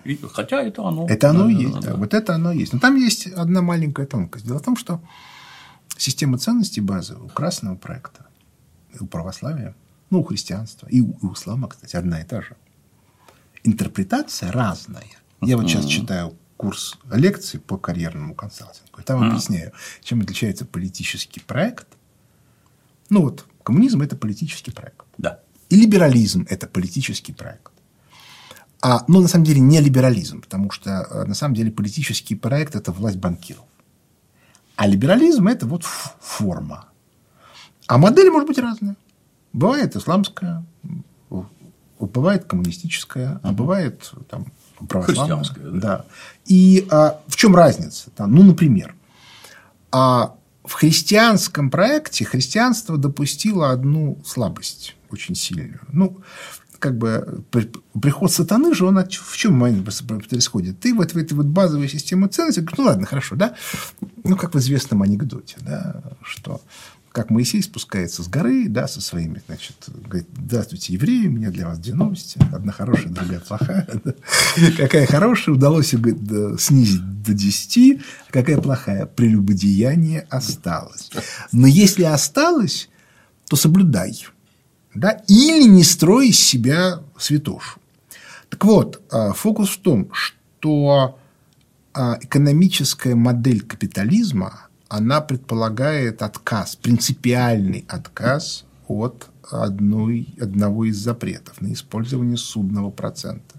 Хотя это оно. Это оно и есть. Да. Вот это оно и есть. Но там есть одна маленькая тонкость. Дело в том, что система ценностей базовая у красного проекта, у православия, ну, у христианства и у ислама, кстати, одна и та же. Интерпретация разная. Я вот сейчас читаю курс лекций по карьерному консалтингу. И там объясняю, чем отличается политический проект. Ну, вот, коммунизм – это политический проект. Да. И либерализм – это политический проект. Но на самом деле не либерализм, потому что на самом деле политический проект – это власть банкиров. А либерализм – это вот форма. А модель может быть разная. Бывает исламская, бывает коммунистическая, а бывает там, православная. Христианская. Да. И в чем разница? Ну, например, в христианском проекте христианство допустило одну слабость очень сильную. Ну, как бы приход сатаны же, он в чем происходит? Ты вот в этой вот базовой системе ценностей говоришь, ну ладно, хорошо, да? Ну, как в известном анекдоте, да, что как Моисей спускается с горы, да, со своими, значит, говорит: здравствуйте, евреи, у меня для вас две новости. Одна хорошая, другая плохая. Какая хорошая, удалось ее, говорит, снизить до 10, а какая плохая? Прелюбодеяние осталось. Но если осталось, то соблюдай. Да? Или не строй из себя святошу. Так вот, фокус в том, что экономическая модель капитализма, она предполагает отказ, принципиальный отказ от одного из запретов на использование судного процента.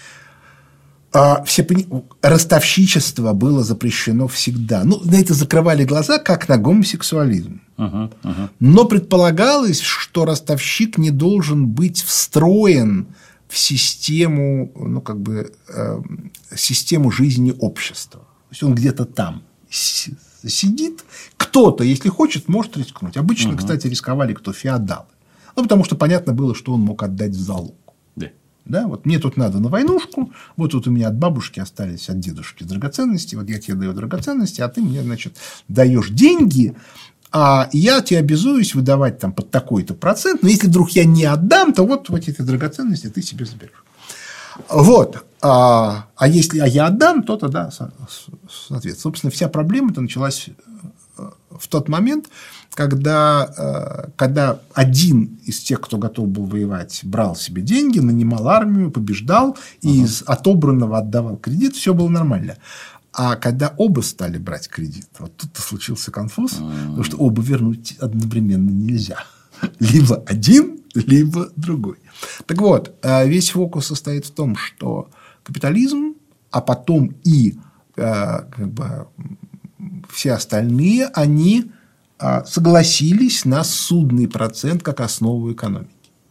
Ростовщичество было запрещено всегда. Ну, на это закрывали глаза, как на гомосексуализм. Но предполагалось, что ростовщик не должен быть встроен в систему, ну, как бы, систему жизни общества. То есть он где-то там сидит. Кто-то, если хочет, может рискнуть. Обычно, кстати, рисковали кто? Феодалы. Ну, потому что понятно было, что он мог отдать в залог. Да, вот мне тут надо на войнушку, вот тут у меня от бабушки остались, от дедушки драгоценности, вот я тебе даю драгоценности, а ты мне, значит, даешь деньги, а я тебе обязуюсь выдавать там под такой-то процент, но если вдруг я не отдам, то вот эти драгоценности ты себе заберешь. Вот. Если я отдам, то тогда, соответственно, собственно, вся проблема-то началась в тот момент, когда один из тех, кто готов был воевать, брал себе деньги, нанимал армию, побеждал и из отобранного отдавал кредит, все было нормально. А когда оба стали брать кредит, вот тут-то случился конфуз, потому что оба вернуть одновременно нельзя. Либо один, либо другой. Так вот, весь фокус состоит в том, что капитализм, а потом и как бы, все остальные, они согласились на судный процент как основу экономики.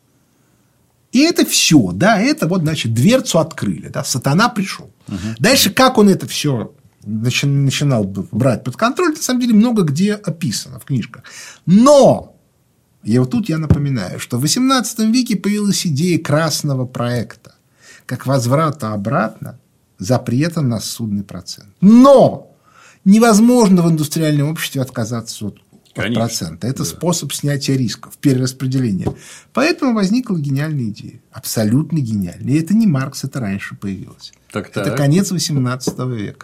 И это все, да, это вот, значит, дверцу открыли, да, сатана пришел. Дальше, как он это все начинал брать под контроль, на самом деле много где описано в книжках. Но тут я напоминаю, что в XVIII веке появилась идея красного проекта, как возврата обратно запрета на судный процент. Но невозможно в индустриальном обществе отказаться от процента. Это способ снятия рисков, перераспределения. Поэтому возникла гениальная идея. Абсолютно гениальная. И это не Маркс, это раньше появилось. Это конец XVIII века.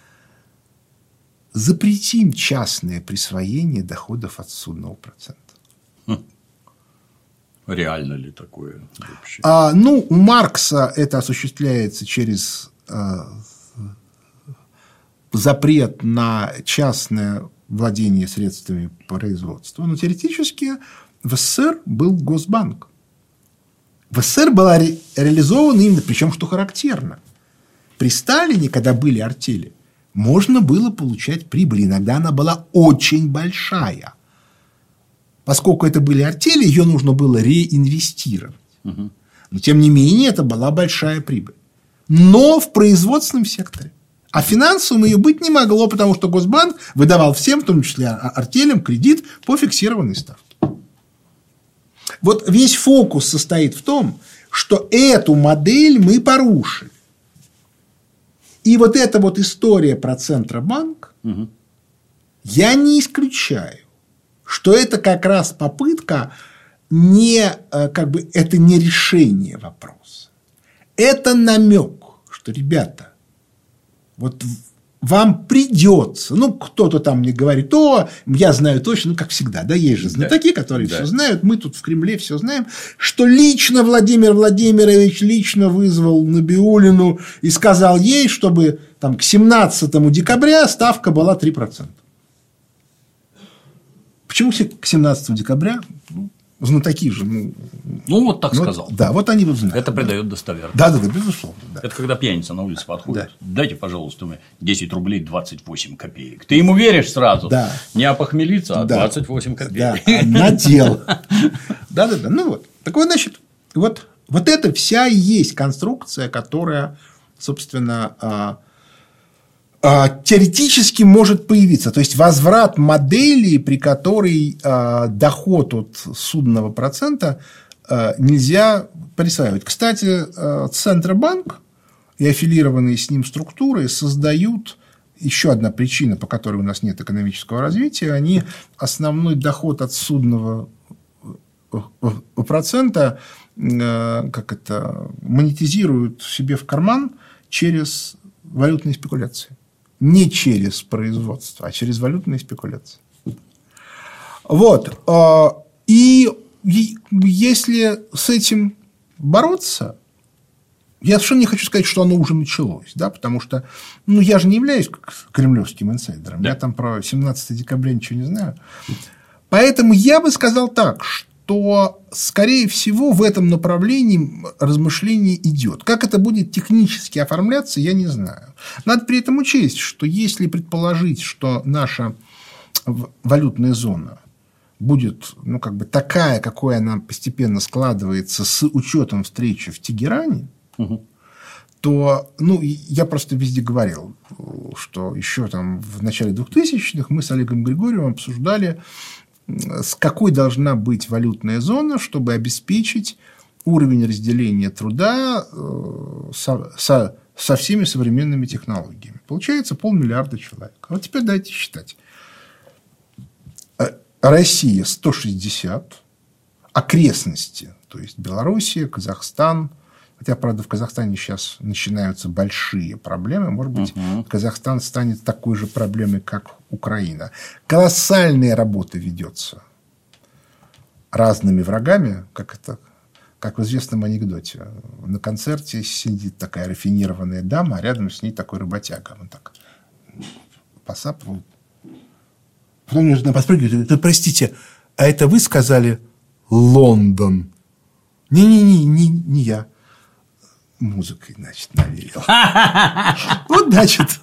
Запретим частное присвоение доходов от судного процента. Реально ли такое вообще? У Маркса это осуществляется через запрет на частное владение средствами производства. Но теоретически в СССР был Госбанк. В СССР была реализована именно, причем, что характерно, при Сталине, когда были артели, можно было получать прибыль. Иногда она была очень большая. Поскольку это были артели, ее нужно было реинвестировать. Но, тем не менее, это была большая прибыль. Но в производственном секторе. А финансовым ее быть не могло, потому что Госбанк выдавал всем, в том числе артелям, кредит по фиксированной ставке. Вот весь фокус состоит в том, что эту модель мы порушили. И вот эта вот история про Центробанк, я не исключаю, что это как раз попытка это не решение вопроса. Это намек, что, ребята, вот вам придется, ну, кто-то там мне говорит, я знаю точно, ну, как всегда, да, есть же знатоки, которые все знают, мы тут в Кремле все знаем, что лично Владимир Владимирович лично вызвал Набиуллину и сказал ей, чтобы там к 17 декабря ставка была 3%. Почему к 17 декабря? Знатоки же. Вот так сказал. Да, вот они вот знают. Это придает достоверность. Да, безусловно. Да. Это когда пьяница на улице подходит. Да. Дайте, пожалуйста, мне 10 рублей 28 копеек. Ты ему веришь сразу. Да. Не опохмелиться, а 28 копеек. Да, надел. Да. Ну вот. Так вот, значит, вот это вся и есть конструкция, которая, собственно, теоретически может появиться. То есть, возврат модели, при которой доход от судного процента нельзя присваивать. Кстати, Центробанк и аффилированные с ним структуры создают еще одна причина, по которой у нас нет экономического развития. Они основной доход от судного процента монетизируют себе в карман через валютные спекуляции. Не через производство, а через валютные спекуляции. Вот. И если с этим бороться, я совершенно не хочу сказать, что оно уже началось, да, потому что я же не являюсь кремлевским инсайдером. Да. Я там про 17 декабря ничего не знаю. Поэтому я бы сказал так, что, скорее всего, в этом направлении размышление идет. Как это будет технически оформляться, я не знаю. Надо при этом учесть, что если предположить, что наша валютная зона будет такая, какой она постепенно складывается с учетом встречи в Тегеране, то я просто везде говорил, что еще там в начале 2000-х мы с Олегом Григорьевым обсуждали, с какой должна быть валютная зона, чтобы обеспечить уровень разделения труда со всеми современными технологиями. Получается 500 миллиарда человек. Вот теперь давайте считать. Россия 160, окрестности, то есть Белоруссия, Казахстан. Хотя, правда, в Казахстане сейчас начинаются большие проблемы. Может быть, Казахстан станет такой же проблемой, как Украина. Колоссальная работа ведется разными врагами, как в известном анекдоте. На концерте сидит такая рафинированная дама, а рядом с ней такой работяга. Он так посапывал. Потом мне жена подпрыгивает: простите, а это вы сказали Лондон? Не я. Музыкой, значит, навеял. Вот, значит.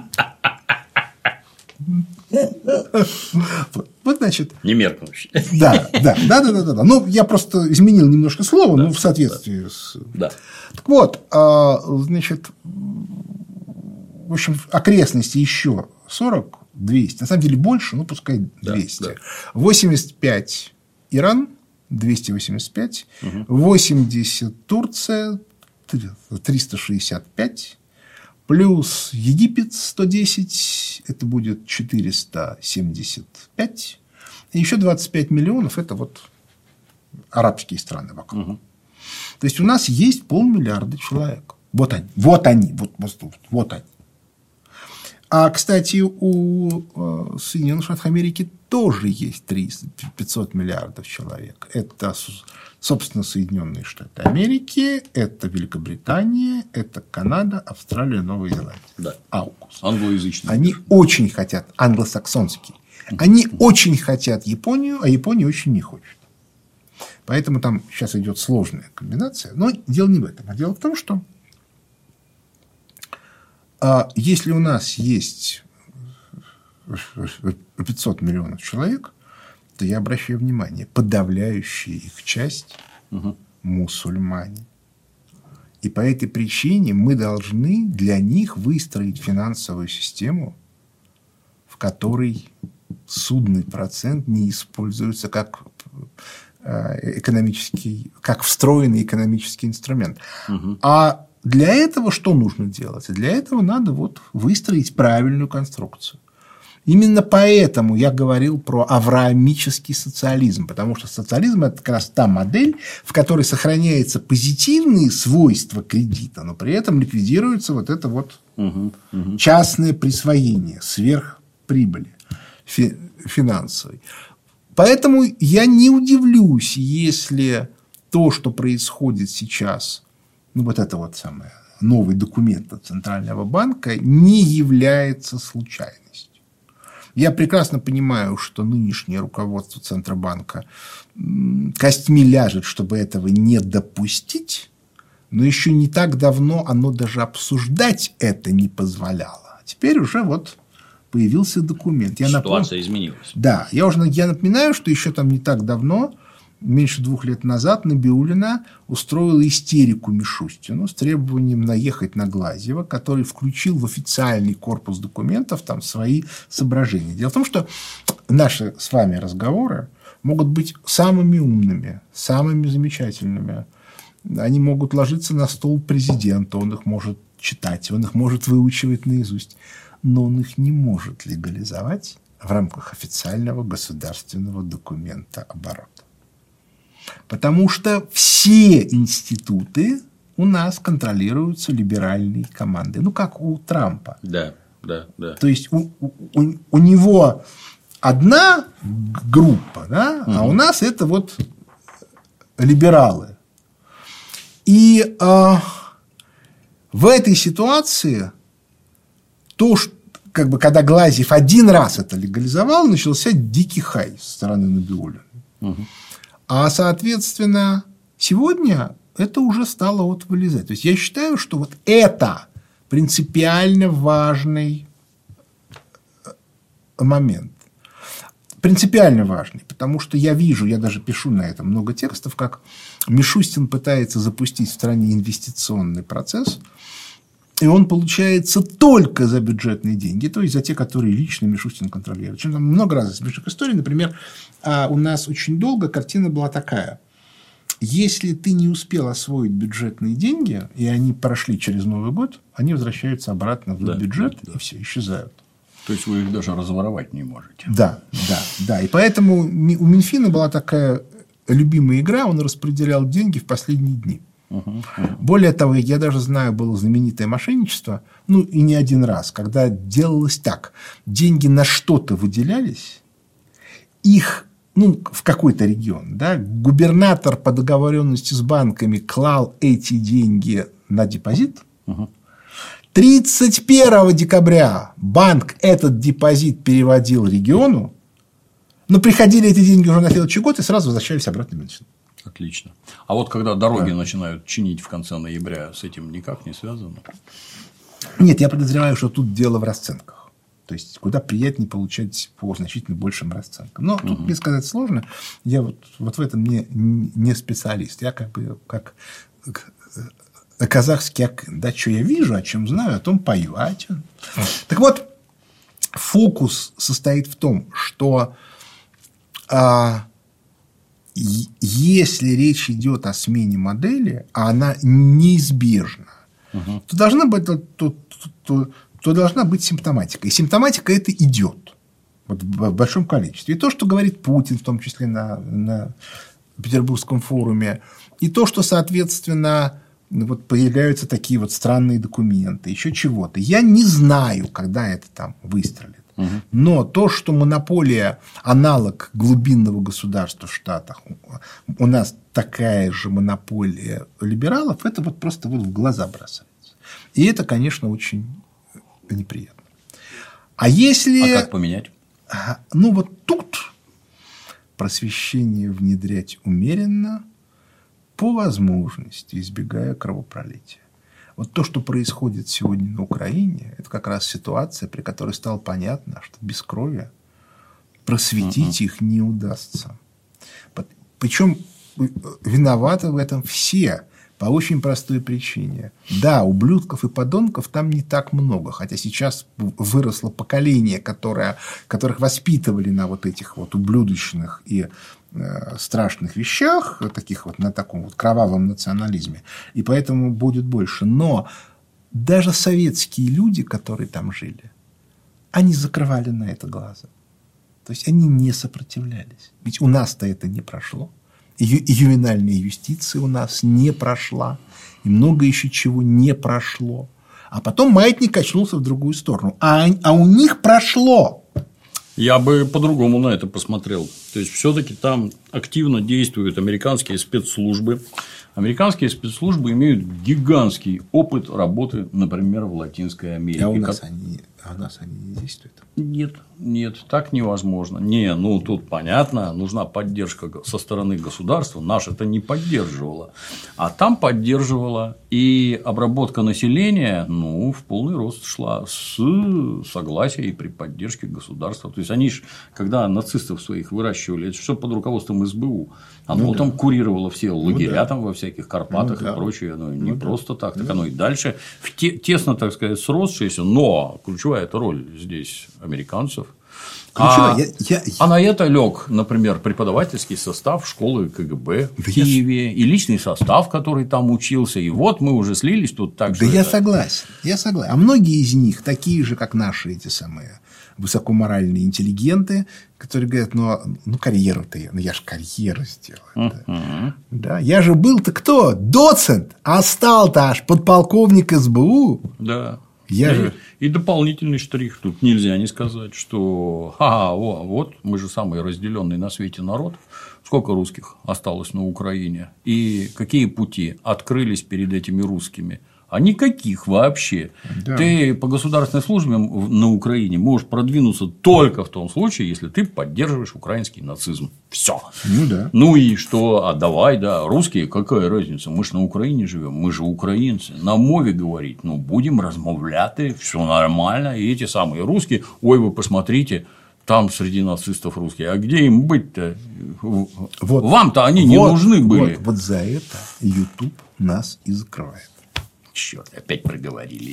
Вот, значит. Не меркнущий. Да. Ну, я просто изменил немножко слово, в соответствии с. Да. Так вот, значит, в общем, окрестности еще 40, 200. На самом деле больше, пускай 200. Да. 85 Иран, 285, 80 Турция, 365, плюс Египет 110, это будет 475, и еще 25 миллионов – это вот арабские страны вокруг. То есть, у нас есть 500 миллиарда человек. Вот они. А, кстати, у Соединенных Штатов Америки тоже есть 500 миллиардов человек. Это, собственно, Соединенные Штаты Америки, это Великобритания, это Канада, Австралия, Новая Зеландия. Да. Аукус. Англоязычные. Они очень хотят, англосаксонские, они очень хотят Японию, а Япония очень не хочет. Поэтому там сейчас идет сложная комбинация. Но дело не в этом. А дело в том, что если у нас есть 500 миллионов человек, то я обращаю внимание, подавляющая их часть мусульмане. И по этой причине мы должны для них выстроить финансовую систему, в которой судный процент не используется как встроенный экономический инструмент. А для этого что нужно делать? Для этого надо выстроить правильную конструкцию. Именно поэтому я говорил про авраамический социализм, потому что социализм – это как раз та модель, в которой сохраняются позитивные свойства кредита, но при этом ликвидируется вот это вот частное присвоение сверхприбыли финансовой. Поэтому я не удивлюсь, если то, что происходит сейчас, ну вот это вот самое, новый документ от Центрального банка, не является случайностью. Я прекрасно понимаю, что нынешнее руководство Центробанка костьми ляжет, чтобы этого не допустить, но еще не так давно оно даже обсуждать это не позволяло. Теперь уже вот появился документ. Ситуация изменилась. Да, я напоминаю, что еще там не так давно, меньше 2 лет назад, Набиуллина устроила истерику Мишустину с требованием наехать на Глазьева, который включил в официальный корпус документов там свои соображения. Дело в том, что наши с вами разговоры могут быть самыми умными, самыми замечательными. Они могут ложиться на стол президента, он их может читать, он их может выучивать наизусть, но он их не может легализовать в рамках официального государственного документа оборота. Потому что все институты у нас контролируются либеральной командой. Ну, как у Трампа. Да. То есть, у него одна группа, да, а у нас это вот либералы. И в этой ситуации то, что, как бы, когда Глазьев один раз это легализовал, начался дикий хай со стороны Набиуллиной. А, соответственно, сегодня это уже стало вот вылезать. То есть, я считаю, что вот это принципиально важный момент. Принципиально важный, потому что я вижу, я даже пишу на это много текстов, как Мишустин пытается запустить в стране инвестиционный процесс, и он получается только за бюджетные деньги, то есть за те, которые лично Мишустин контролирует. Причем там много разных смешных историй. Например, у нас очень долго картина была такая. Если ты не успел освоить бюджетные деньги, и они прошли через Новый год, они возвращаются обратно в бюджет и все, исчезают. То есть, вы их даже разворовать не можете. Да. И поэтому у Минфина была такая любимая игра, он распределял деньги в последние дни. Более того, я даже знаю, было знаменитое мошенничество, ну и не один раз, когда делалось так: деньги на что-то выделялись, их, ну, в какой-то регион, да, губернатор по договоренности с банками клал эти деньги на депозит. 31 декабря банк этот депозит переводил региону, но приходили эти деньги уже на следующий год и сразу возвращались обратно в Минфин. Отлично. А вот когда дороги начинают чинить в конце ноября, с этим никак не связано? Нет, я подозреваю, что тут дело в расценках. То есть, куда приятнее получать по значительно большим расценкам. Но тут мне сказать сложно. Я вот в этом не специалист. Я как бы как казахский акын. Да, что я вижу, о чем знаю, о том пою. Так вот, фокус состоит в том, что если речь идет о смене модели, а она неизбежна, то должна быть симптоматика. И симптоматика это идет вот, в большом количестве. И то, что говорит Путин, в том числе на Петербургском форуме, и то, что, соответственно, вот появляются такие вот странные документы, еще чего-то. Я не знаю, когда это там выстрелит. Но то, что монополия аналог глубинного государства в Штатах, у нас такая же монополия либералов, это вот просто вот в глаза бросается. И это, конечно, очень неприятно. А как поменять? Ну, вот тут просвещение внедрять умеренно, по возможности, избегая кровопролития. Вот то, что происходит сегодня на Украине, это как раз ситуация, при которой стало понятно, что без крови просветить их не удастся. Причем виноваты в этом все, по очень простой причине. Да, ублюдков и подонков там не так много, хотя сейчас выросло поколение, которых воспитывали на вот этих вот ублюдочных и страшных вещах, таких вот на таком вот кровавом национализме, и поэтому будет больше. Но даже советские люди, которые там жили, они закрывали на это глаза. То есть они не сопротивлялись. Ведь у нас-то это не прошло. И ювенальная юстиция у нас не прошла. И много еще чего не прошло. А потом маятник качнулся в другую сторону. А у них прошло. Я бы по-другому на это посмотрел. То есть, все-таки там активно действуют американские спецслужбы. Американские спецслужбы имеют гигантский опыт работы, например, в Латинской Америке. А у нас они не действуют? Нет, так невозможно. Ну тут понятно, нужна поддержка со стороны государства. Наш это не поддерживало. А там поддерживала и обработка населения, в полный рост шла с согласия и при поддержке государства. То есть, они же, когда нацистов своих выращивали, это что под руководством СБУ. Оно там курировало все лагеря там во всяких Карпатах и прочее. Не просто так. Так оно и дальше тесно, так сказать, сросшееся, но ключевая эта роль здесь американцев. А на это лег, например, преподавательский состав школы КГБ в Киеве и личный состав, который там учился. И вот мы уже слились тут так же. Да я согласен. А многие из них такие же, как наши эти самые высокоморальные интеллигенты, которые говорят, карьеру-то я же карьеру сделал. Да, я же был-то кто? Доцент, а стал-то аж подполковник СБУ. Да. И дополнительный штрих тут нельзя не сказать, что вот мы же самый разделенный на свете народ. Сколько русских осталось на Украине? И какие пути открылись перед этими русскими? А никаких вообще. Да. Ты по государственной службе на Украине можешь продвинуться только в том случае, если ты поддерживаешь украинский нацизм. Все. Да. И что? Давай, русские, какая разница? Мы же на Украине живем, мы же украинцы. На мове говорить, будем размовляты, все нормально. И эти самые русские, вы посмотрите, там среди нацистов русские. А где им быть-то? Вам-то они не нужны были. Вот за это YouTube нас и закрывает. Черт, опять проговорили.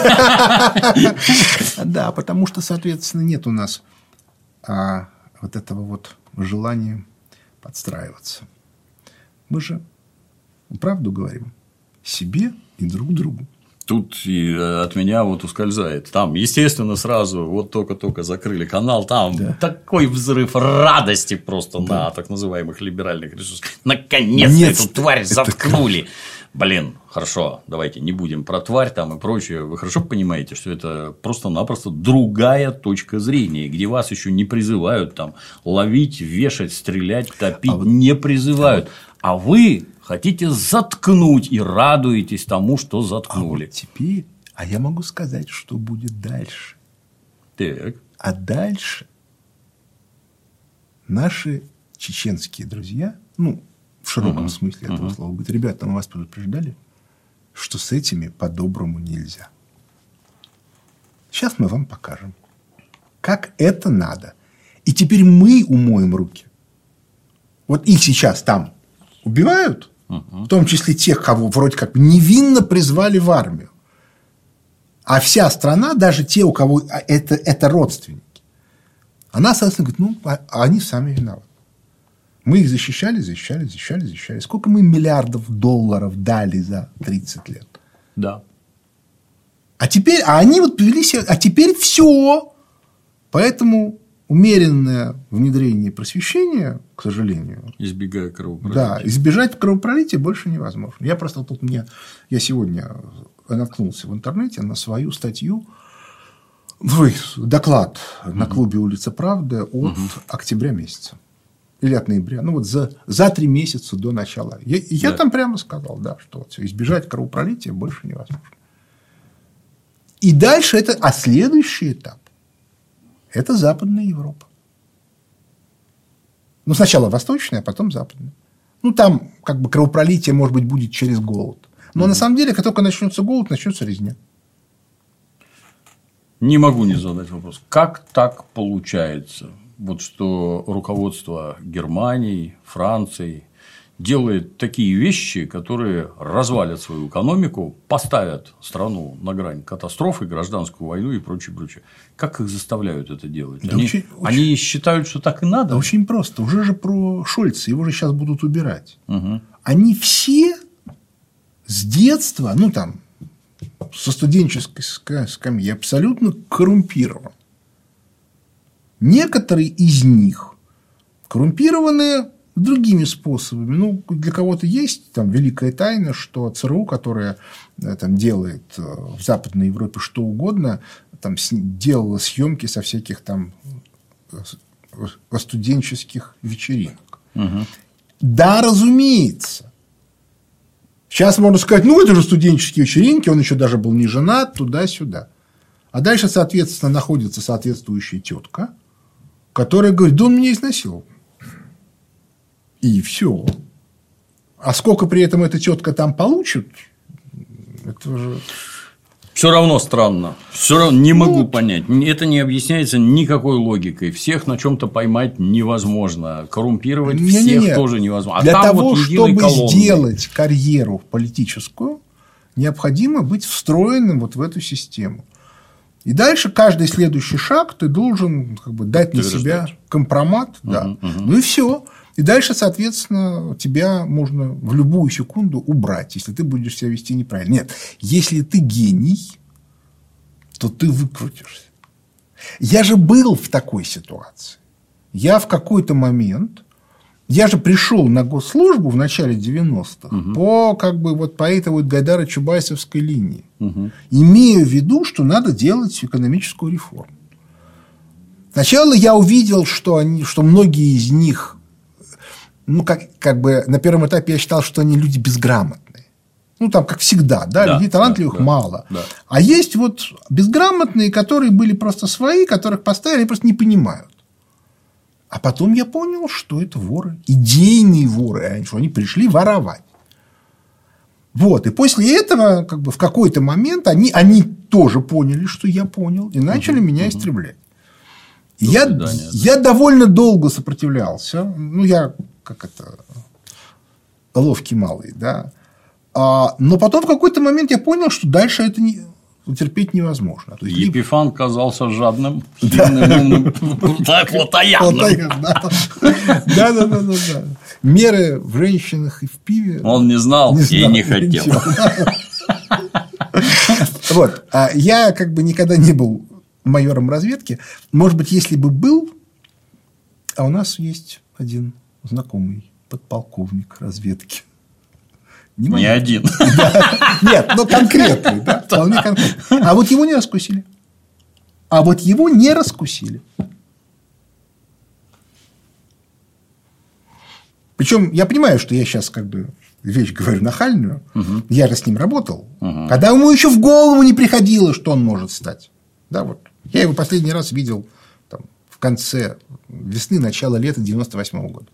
Да, потому что, соответственно, нет у нас вот этого желания подстраиваться. Мы же правду говорим себе и друг другу. Тут и от меня ускользает. Там, естественно, сразу только-только закрыли канал. Там такой взрыв радости просто на так называемых либеральных ресурсах. Наконец-то эту тварь заткнули. Хорошо, давайте не будем про тварь там и прочее. Вы хорошо понимаете, что это просто-напросто другая точка зрения, где вас еще не призывают там ловить, вешать, стрелять, топить, не призывают. А вы хотите заткнуть и радуетесь тому, что заткнули. Теперь, я могу сказать, что будет дальше. Так. А дальше наши чеченские друзья, в широком смысле этого слова, говорят, ребята, мы вас предупреждали, что с этими по-доброму нельзя. Сейчас мы вам покажем, как это надо. И теперь мы умоем руки. Вот их сейчас там убивают, в том числе тех, кого вроде как невинно призвали в армию. А вся страна, даже те, у кого это родственники, она, соответственно, говорит, они сами виноваты. Мы их защищали. Сколько мы миллиардов долларов дали за 30 лет? Да. А теперь они повели себя, а теперь все. Поэтому умеренное внедрение просвещения, к сожалению. Избегая кровопролития. Да, избежать кровопролития больше невозможно. Я просто я сегодня наткнулся в интернете на свою статью, доклад на клубе «Улица Правды» от октября месяца. Или от ноября, за 3 месяца до начала. Я там прямо сказал, что избежать кровопролития больше невозможно. И дальше следующий этап – это Западная Европа. Сначала восточная, а потом западная. Там кровопролитие, может быть, будет через голод. Но на самом деле, как только начнется голод, начнется резня. Не могу не задать вопрос. Как так получается? Что руководство Германии, Франции делает такие вещи, которые развалят свою экономику, поставят страну на грань катастрофы, гражданскую войну и прочее. Как их заставляют это делать? Они считают, что так и надо? Да очень просто. Уже же про Шольца, его же сейчас будут убирать. Они все с детства, со студенческой скамьи абсолютно коррумпированы. Некоторые из них коррумпированы другими способами. Ну, для кого-то есть там великая тайна, что ЦРУ, которая там делает в Западной Европе что угодно, там делала съемки со всяких там студенческих вечеринок. Угу. Да, разумеется. Сейчас можно сказать, ну, это же студенческие вечеринки, он еще даже был не женат, туда-сюда. А дальше, соответственно, находится соответствующая тетка, которая говорит, да он меня изнасиловал. И все. А сколько при этом эта тетка там получит, это уже... Все равно странно. Все равно не могу понять. Это не объясняется никакой логикой. Всех на чем-то поймать невозможно. Коррумпировать всех тоже невозможно. Для того, чтобы сделать карьеру политическую, необходимо быть встроенным вот в эту систему. И дальше каждый следующий шаг ты должен как бы дать на себя компромат. Да. Ну и все. И дальше, соответственно, тебя можно в любую секунду убрать, если ты будешь себя вести неправильно. Нет, если ты гений, то ты выкрутишься. Я же был в такой ситуации. Я в какой-то момент, я же пришел на госслужбу в начале 90-х по этой вот Гайдаро-Чубайсовской линии, имея в виду, что надо делать экономическую реформу. Сначала я увидел, что многие из них, ну, как бы на первом этапе я считал, что они люди безграмотные. Ну, там, как всегда, да, людей талантливых мало. Да. А есть вот безграмотные, которые были просто свои, которых поставили, они просто не понимают. А потом я понял, что это воры, идейные воры, что они пришли воровать. Вот, и после этого, как бы в какой-то момент они тоже поняли, что я понял, и начали меня истреблять. Я довольно долго сопротивлялся. Ну, я ловкий малый, да. Но потом в какой-то момент я понял, что дальше это терпеть невозможно. То есть, Епифан казался жадным, умным, плотоядным. Да. Меры в женщинах и в пиве. Он не знал и не хотел. Вот. Я как бы никогда не был майором разведки. Может быть, если бы был, а у нас есть один знакомый подполковник разведки. Не один. Да. Нет, но конкретный, да, вполне конкретный. А вот его не раскусили. Причем я понимаю, что я сейчас как бы вещь говорю нахальную. Я же с ним работал. Когда ему еще в голову не приходило, что он может стать. Да, вот. Я его последний раз видел там, в конце весны, начало лета 98 года.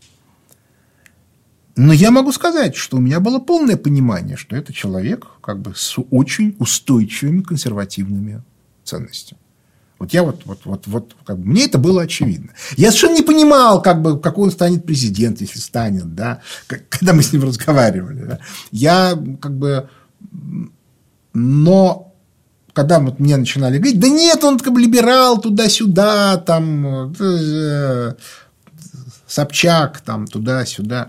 Но я могу сказать, что у меня было полное понимание, что это человек как бы с очень устойчивыми консервативными ценностями. Вот я как бы, мне это было очевидно. Я совершенно не понимал, какой он станет президент, если станет, да, когда мы с ним разговаривали. Да. Я как бы, но когда вот мне начинали говорить, да нет, он как бы либерал туда-сюда, там Собчак, там туда-сюда.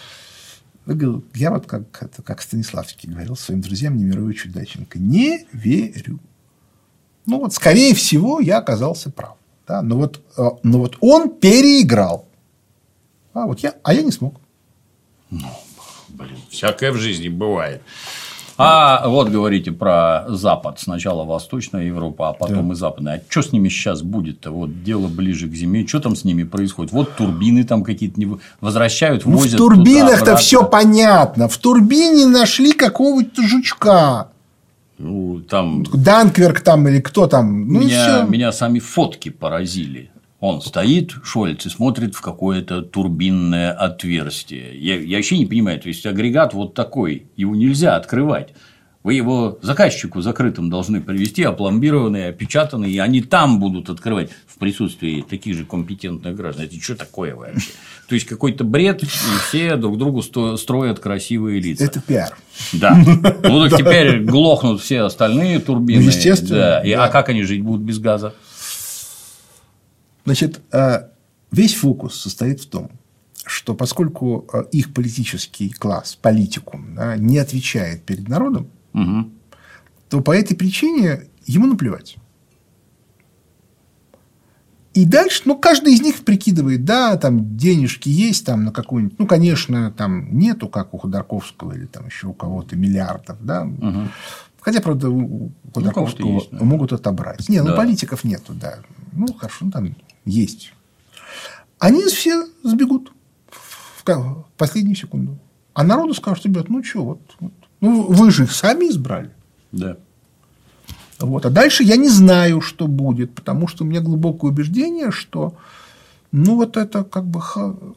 Я вот как Станиславский говорил своим друзьям Немировичу Даченко, не верю. Ну, вот, скорее всего, я оказался прав. Да? Но вот он переиграл. А я не смог. Ну, блин, всякое в жизни бывает. А вот говорите про Запад. Сначала Восточная Европа, а потом и Западная. А что с ними сейчас будет-то? Вот дело ближе к зиме. Что там с ними происходит? Вот турбины там какие-то не возвращают, возят. В турбинах-то все понятно. В турбине нашли какого-то жучка. Ну, там... Данкверк там или кто там. Ну, меня сами фотки поразили. Он стоит, Шольц, и смотрит в какое-то турбинное отверстие. Я вообще не понимаю, то есть агрегат вот такой, его нельзя открывать. Вы его заказчику закрытым должны привезти, опломбированный, опечатанный, и они там будут открывать в присутствии таких же компетентных граждан. Это что такое вообще? То есть какой-то бред, и все друг другу строят красивые лица. Это пиар. Да. Ну так теперь глохнут все остальные турбины. Ну, естественно. Да. А как они жить будут без газа? Значит, весь фокус состоит в том, что поскольку их политический класс, политикум, да, не отвечает перед народом, то по этой причине ему наплевать. И дальше, каждый из них прикидывает, да, там денежки есть, там на какую-нибудь, конечно, там нету, как у Ходорковского или там еще у кого-то миллиардов, да. Хотя, правда, у Ходорковского есть, да. Могут отобрать. Не, политиков нету, да. Хорошо, там есть. Они все сбегут в последнюю секунду. А народу скажут, ребят, вы же их сами избрали. Да. А дальше я не знаю, что будет, потому что у меня глубокое убеждение, что это как бы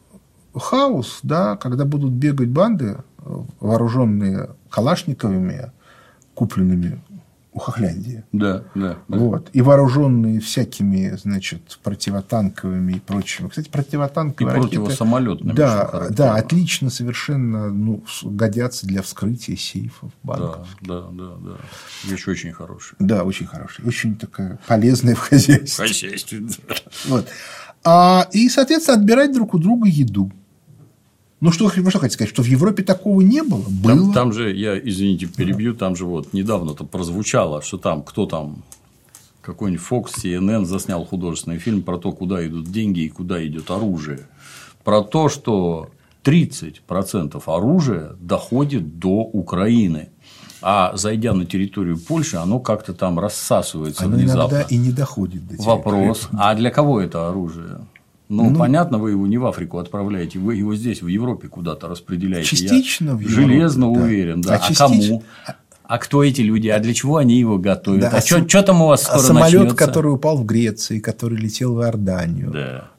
хаос, да, когда будут бегать банды, вооруженные калашниковыми, купленными у Хохляндии. Да. И вооруженные всякими, противотанковыми и прочими. Кстати, противотанковые ракеты... И противосамолетными. Да, отлично совершенно годятся для вскрытия сейфов банков. Да. Вещь очень хорошая. Да, очень хорошая. Очень такая полезная в хозяйстве. В хозяйстве, да. И, соответственно, отбирать друг у друга еду. Что хотите сказать, что в Европе такого не было? Было. Там же, я, извините, перебью, там же недавно-то прозвучало, что какой-нибудь Fox, CNN заснял художественный фильм про то, куда идут деньги и куда идет оружие. Про то, что 30% оружия доходит до Украины. А зайдя на территорию Польши, оно как-то там рассасывается внезапно. Иногда и не доходит до территории. Вопрос, а для кого это оружие? Понятно, вы его не в Африку отправляете, вы его здесь, в Европе, куда-то распределяете. Частично в Европе. Железно уверен, да. А кому? А кто эти люди? А для чего они его готовят? Да, что там у вас скоро самолет, начнется? который упал в Греции, который летел в Иорданию.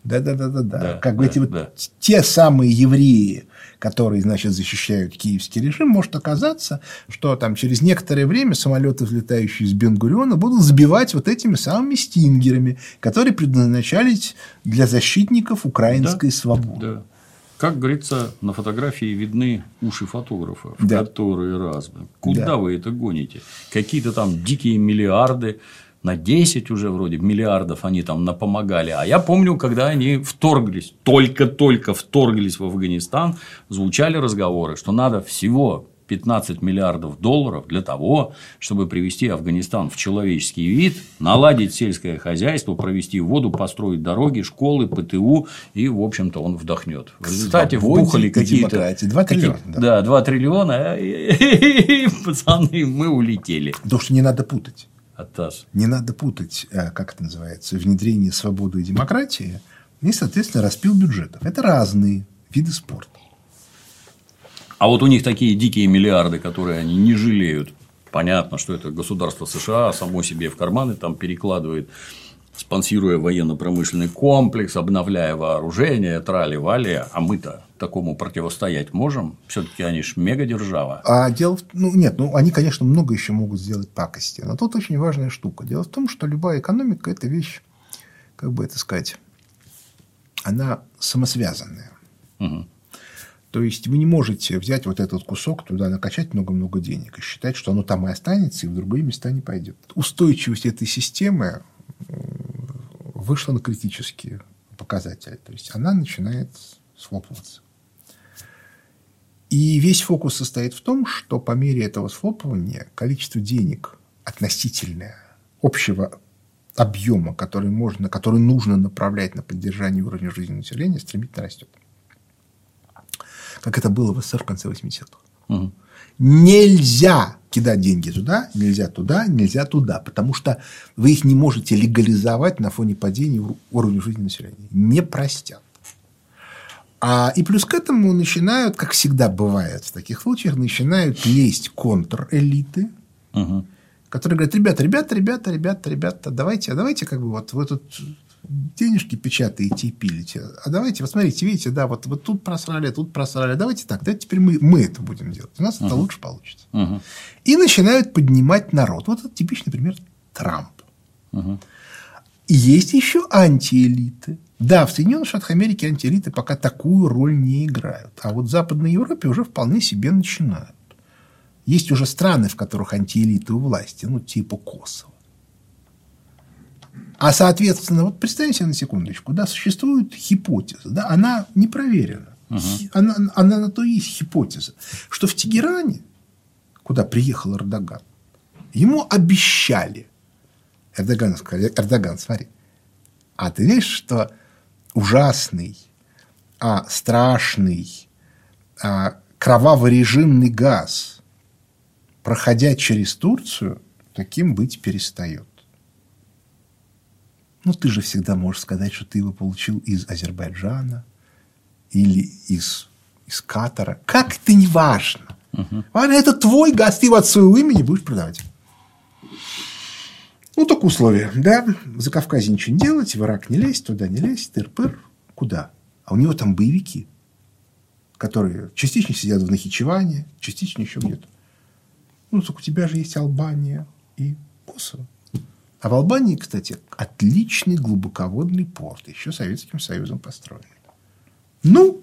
Да. Как бы эти те самые евреи, которые, защищают киевский режим, может оказаться, что там через некоторое время самолеты, взлетающие из Бен-Гуриона, будут сбивать этими самыми стингерами, которые предназначались для защитников украинской свободы. Да. Как говорится, на фотографии видны уши фотографов, которые разные. Куда вы это гоните? Какие-то там дикие миллиарды, на 10 уже вроде миллиардов они там напомогали. А я помню, когда они вторглись, только вторглись в Афганистан, звучали разговоры, что надо всего 15 миллиардов долларов для того, чтобы привести Афганистан в человеческий вид, наладить сельское хозяйство, провести воду, построить дороги, школы, ПТУ, и, в общем-то, он вдохнет. В результате вбухали какие-то... 2 триллиона. Да, 2 триллиона, и, пацаны, мы улетели. Потому что не надо путать. Атас. Не надо путать, как это называется, внедрение свободы и демократии и, соответственно, распил бюджетов. Это разные виды спорта. А у них такие дикие миллиарды, которые они не жалеют. Понятно, что это государство США само себе в карманы там перекладывает, спонсируя военно-промышленный комплекс, обновляя вооружение, трали-вали. А мы-то такому противостоять можем? Все-таки они ж мегадержава. А дело в... они, конечно, много еще могут сделать пакости. Но тут очень важная штука. Дело в том, что любая экономика – это вещь, как бы это сказать, она самосвязанная. Угу. То есть, вы не можете взять этот кусок, туда накачать много-много денег и считать, что оно там и останется, и в другие места не пойдет. Устойчивость этой системы вышла на критические показатели. То есть, она начинает схлопываться. И весь фокус состоит в том, что по мере этого схлопывания количество денег относительное общего объема, который нужно направлять на поддержание уровня жизни населения, стремительно растет. Как это было в СССР в конце 80-х. Угу. Нельзя кидать деньги туда, нельзя туда, потому что вы их не можете легализовать на фоне падения уровня жизни населения. Не простят. И плюс к этому начинают, как всегда бывает в таких случаях, начинают лезть контрэлиты, угу. которые говорят: ребята, давайте как бы вы тут денежки печатаете и пилите. А давайте, смотрите, видите, да, вот тут просрали, давайте так, давайте теперь мы это будем делать. У нас это лучше получится. И начинают поднимать народ. Вот это типичный пример Трамп. И есть еще антиэлиты. Да, в Соединенных Штатах Америки антиэлиты пока такую роль не играют. А вот в Западной Европе уже вполне себе начинают. Есть уже страны, в которых антиэлиты у власти, типа Косово. А, соответственно, представьте себе на секундочку, да, существует гипотеза, да, она не проверена. Она на то и есть гипотеза, что в Тегеране, куда приехал Эрдоган, ему обещали, Эрдоган, смотри, А ты видишь, что ужасный, страшный, кроваворежимный газ, проходя через Турцию, таким быть перестает. Ну, ты же всегда можешь сказать, что ты его получил из Азербайджана или из Катара. Как это не важно. Это твой газ, ты его от своего имени будешь продавать. Ну, только условия. Да, в Закавказье ничего не делать, в Ирак не лезть, туда не лезть, тыр-пыр. Куда? А у него там боевики, которые частично сидят в Нахичеване, частично еще где-то. Ну, только у тебя же есть Албания и Косово. А в Албании, кстати, отличный глубоководный порт, еще Советским Союзом построенный. Ну,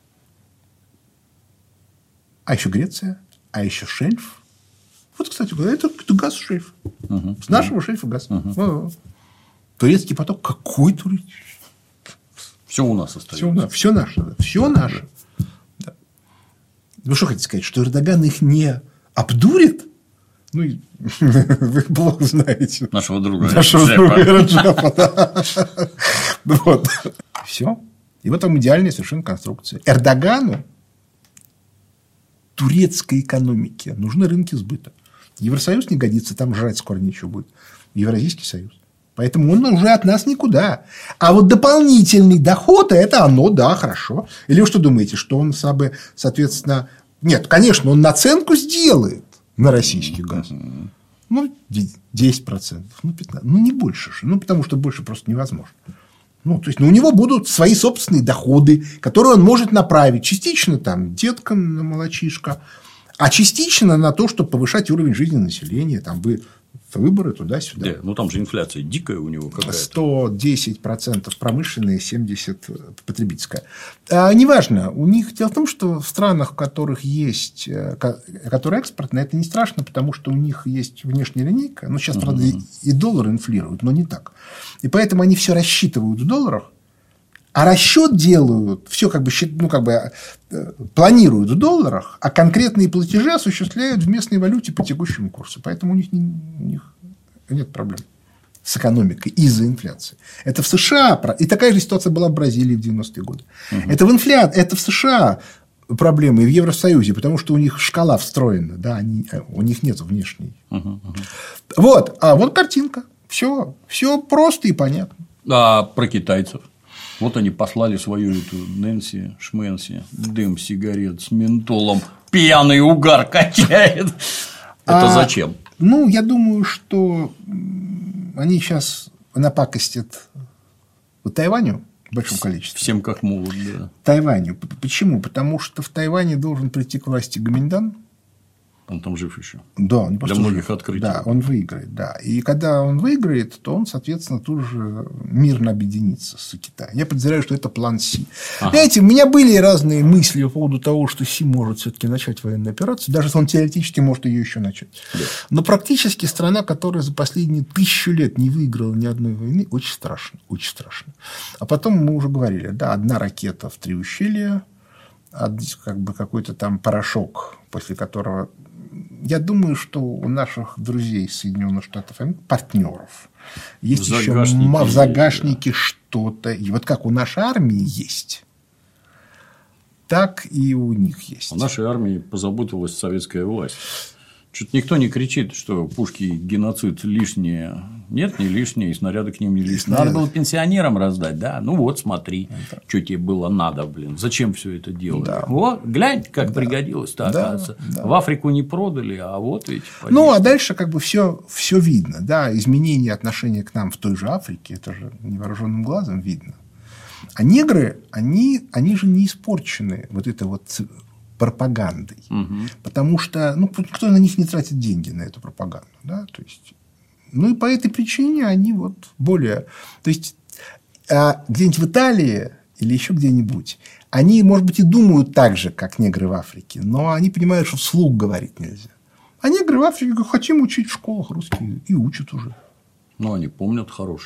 а еще Греция, а еще шельф. Вот, кстати говоря, это газ-шельф. С нашего шельфа газ. Турецкий поток. Какой турецкий? Все у нас остается. Все наше. Да. Все наше. Да. Вы что хотите сказать, что Эрдоган их не обдурит? Ну, вы плохо знаете. Нашего друга Раджепа. Вот. Все. И вот там идеальная совершенно конструкция. Эрдогану, турецкой экономике, нужны рынки сбыта. Евросоюз не годится, там жрать скоро нечего будет. Евразийский союз. Поэтому он уже от нас никуда. А вот дополнительный доход, это оно, да, хорошо. Или вы что думаете, что он, соответственно... Нет, конечно, он наценку сделает на российский газ. Ну, 10%, ну, 15%, ну, не больше же. Ну, потому что больше просто невозможно. Ну, то есть, у него будут свои собственные доходы, которые он может направить частично там деткам на молочишко, а частично на то, чтобы повышать уровень жизни населения, там выборы туда-сюда. Да, ну там же инфляция дикая у него какая-то. 110% промышленная, 70% потребительская. Неважно. У них дело в том, что в странах, в которых есть, которые экспортные, это не страшно, потому что у них есть внешняя линейка. Ну, сейчас, правда, и доллар инфлируют, но не так. И поэтому они все рассчитывают в долларах, а расчет делают, все планируют в долларах, а конкретные платежи осуществляют в местной валюте по текущему курсу. Поэтому у них нет проблем с экономикой из-за инфляции. Это в США. И такая же ситуация была в Бразилии в 90-е годы. Это в США проблемы и в Евросоюзе, потому что у них шкала встроена. Да, у них нет внешней. Вот. А вот картинка. Все просто и понятно. А про китайцев? Вот они послали свою эту Нэнси Шменси, дым сигарет с ментолом, пьяный угар качает. Это зачем? Ну, я думаю, что они сейчас напакостят Тайваню в большом количестве. Всем как могут, да. Тайваню. Почему? Потому что в Тайване должен прийти к власти Гоминьдан. Он там жив еще. Да, он для многих открытий. Да, он выиграет, да. И когда он выиграет, то он, соответственно, тут же мирно объединится с Китаем. Я подозреваю, что это план Си. Знаете, у меня были разные мысли по поводу того, что Си может все-таки начать военную операцию, даже если он теоретически может ее еще начать. Да. Но практически страна, которая за последние 1000 лет не выиграла ни одной войны, очень страшно. Очень страшно. А потом мы уже говорили, да, одна ракета в 3 ущелья, какой-то там порошок, после которого. Я думаю, что у наших друзей из Соединенных Штатов Америки, партнеров, есть еще в загашнике что-то. И вот как у нашей армии есть, так и у них есть. О нашей армии позаботилась советская власть. Что-то никто не кричит, что пушки геноцид лишние. Нет, не лишние, и снаряды к ним не лишние. Надо было пенсионерам раздать, да? Ну вот, смотри, что тебе было надо, блин. Зачем все это делать? Да. Вот, глянь, как пригодилось-то, оказывается. Да. В Африку не продали, а вот ведь. Ну, а дальше все видно. Да? Изменение отношения к нам в той же Африке, это же невооруженным глазом видно. А негры, они же не испорчены вот это вот пропагандой. Потому что кто на них не тратит деньги на эту пропаганду. Да? То есть, и по этой причине они вот более. То есть, где-нибудь в Италии или еще где-нибудь они, может быть, и думают так же, как негры в Африке, но они понимают, что вслух говорить нельзя. А негры в Африке говорят, хотим учить в школах русские, и учат уже. Ну, они помнят хорошее.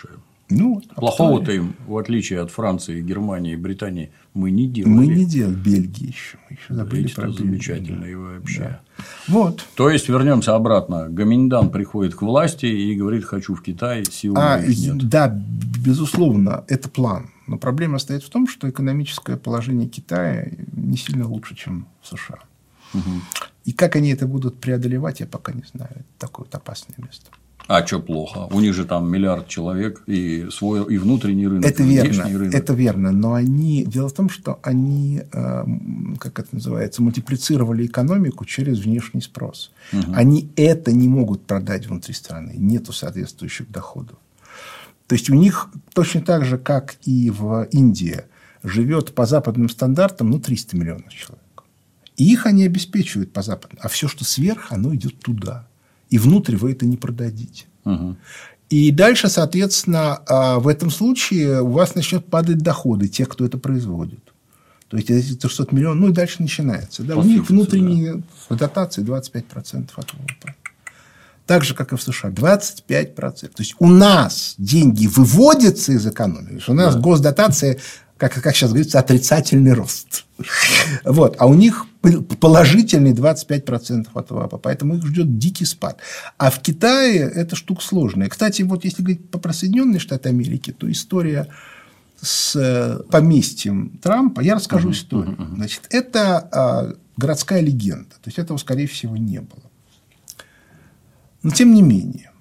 Ну, плохого-то им, в отличие от Франции, Германии и Британии, мы не делали. Мы не делали. Бельгии еще. Мы еще забыли про Бельгию. Замечательные вообще. Да. Вот. То есть, вернемся обратно. Гоминьдан приходит к власти и говорит: хочу в Китай, сил нет. Да, безусловно, это план. Но проблема стоит в том, что экономическое положение Китая не сильно лучше, чем в США. Угу. И как они это будут преодолевать, я пока не знаю. Это такое вот опасное место. А что плохо? У них же там миллиард человек, и свой и внутренний рынок, это и верно, внешний рынок. Это верно, но дело в том, что они, как это называется, мультиплицировали экономику через внешний спрос. Угу. Они это не могут продать внутри страны, нету соответствующих доходов. То есть у них точно так же, как и в Индии, живет по западным стандартам 300 миллионов человек. И их они обеспечивают по западным, а все, что сверх, оно идет туда. И внутрь вы это не продадите. Угу. И дальше, соответственно, в этом случае у вас начнут падать доходы тех, кто это производит. То есть, эти 300 миллионов, ну и дальше начинается. Да? У них внутренние дотации 25% от ВВП. Так же, как и в США. 25%. То есть, у нас деньги выводятся из экономики. У нас госдотация, как сейчас говорится, отрицательный рост. Вот. А у них положительный 25% от ВВП. Поэтому их ждет дикий спад. А в Китае эта штука сложная. Кстати, вот если говорить про Соединенные Штаты Америки, то история с поместьем Трампа, я расскажу историю. Значит, это городская легенда. То есть, этого, скорее всего, не было. Но, тем не менее,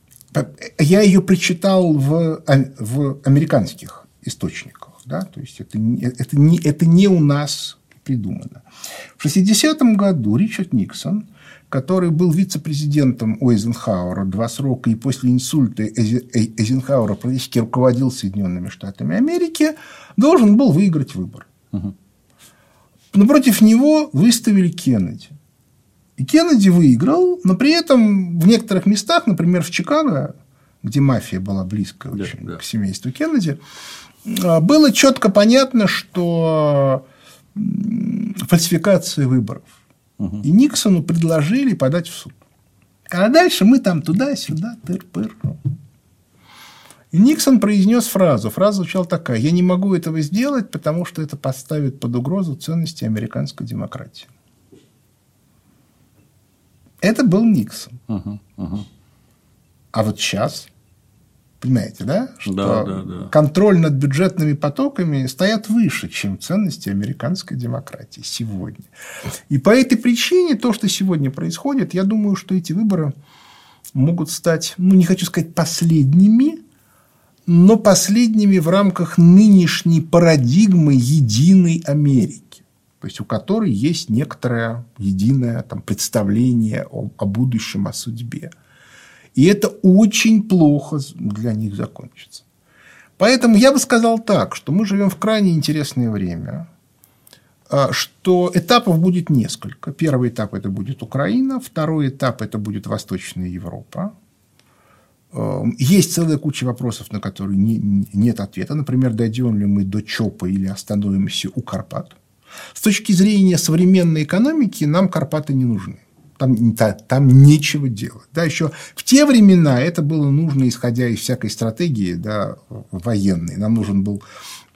я ее прочитал в американских источниках. Да? То есть, это не у нас придумано. В 60-м году Ричард Никсон, который был вице-президентом у Эйзенхауэра 2 срока и после инсульта Эйзенхауэра практически руководил Соединенными Штатами Америки, должен был выиграть выборы. Но против него выставили Кеннеди. И Кеннеди выиграл, но при этом в некоторых местах, например, в Чикаго, где мафия была близко очень к семейству Кеннеди, было четко понятно, что фальсификация выборов. И Никсону предложили подать в суд. А дальше мы там туда-сюда, тыр-пыр. И Никсон произнес фразу. Фраза звучала такая: я не могу этого сделать, потому что это поставит под угрозу ценности американской демократии. Это был Никсон. А вот сейчас, понимаете, да? Что контроль над бюджетными потоками стоят выше, чем ценности американской демократии сегодня. И по этой причине то, что сегодня происходит, я думаю, что эти выборы могут стать, не хочу сказать последними, но последними в рамках нынешней парадигмы единой Америки. То есть, у которой есть некоторое единое представление о будущем, о судьбе. И это очень плохо для них закончится. Поэтому я бы сказал так, что мы живем в крайне интересное время, что этапов будет несколько. Первый этап – это будет Украина, второй этап – это будет Восточная Европа. Есть целая куча вопросов, на которые нет ответа. Например, дойдем ли мы до ЧОПа или остановимся у Карпат. С точки зрения современной экономики нам Карпаты не нужны. Там нечего делать. Да, еще в те времена это было нужно, исходя из всякой стратегии военной. Нам нужен был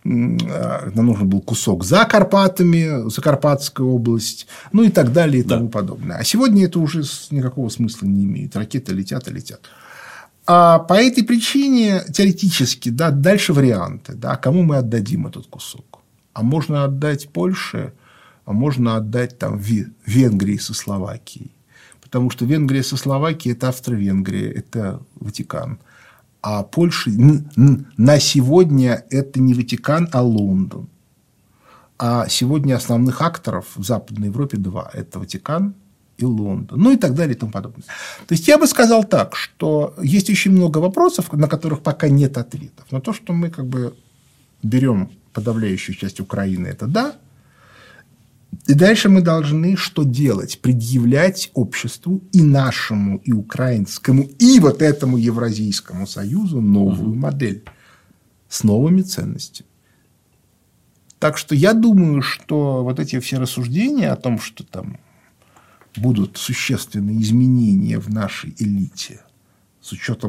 кусок за Карпатами, Закарпатская область, и так далее и тому подобное. А сегодня это уже никакого смысла не имеет. Ракеты летят и летят. А по этой причине теоретически дальше варианты. Кому мы отдадим этот кусок? А можно отдать Польше, а можно отдать Венгрии со Словакией. Потому что Венгрия со Словакией – это Австро-Венгрия, это Ватикан. А Польша на сегодня – это не Ватикан, а Лондон. А сегодня основных акторов в Западной Европе 2 – это Ватикан и Лондон. И так далее и тому подобное. То есть, я бы сказал так, что есть очень много вопросов, на которых пока нет ответов. Но то, что мы берем подавляющую часть Украины, это да. И дальше мы должны что делать? Предъявлять обществу и нашему, и украинскому, и вот этому Евразийскому союзу новую модель с новыми ценностями. Так что я думаю, что вот эти все рассуждения о том, что там будут существенные изменения в нашей элите с учетом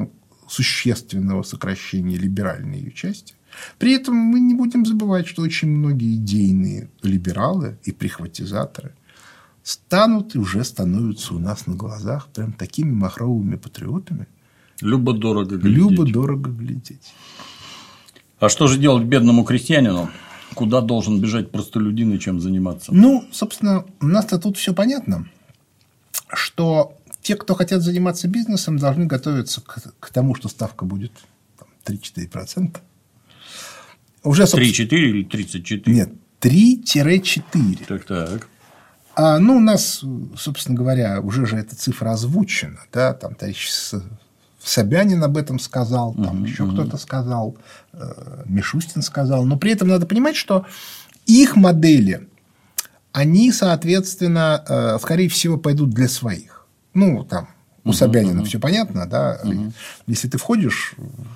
существенного сокращения либеральной ее части. При этом мы не будем забывать, что очень многие идейные либералы и прихватизаторы станут и уже становятся у нас на глазах прям такими махровыми патриотами. Любо-дорого глядеть. Любо-дорого глядеть. А что же делать бедному крестьянину? Куда должен бежать простолюдин и чем заниматься? Ну, собственно, у нас-то тут все понятно, что те, кто хотят заниматься бизнесом, должны готовиться к тому, что ставка будет 3-4%. Уже, 3-4 или 34? Нет, 3-4. Так. Ну, у нас, собственно говоря, уже же эта цифра озвучена. Да? Там товарищ Собянин об этом сказал, там еще кто-то сказал, Мишустин сказал. Но при этом надо понимать, что их модели, они, соответственно, скорее всего, пойдут для своих. Ну, там, у Собянина все понятно, да? Если ты входишь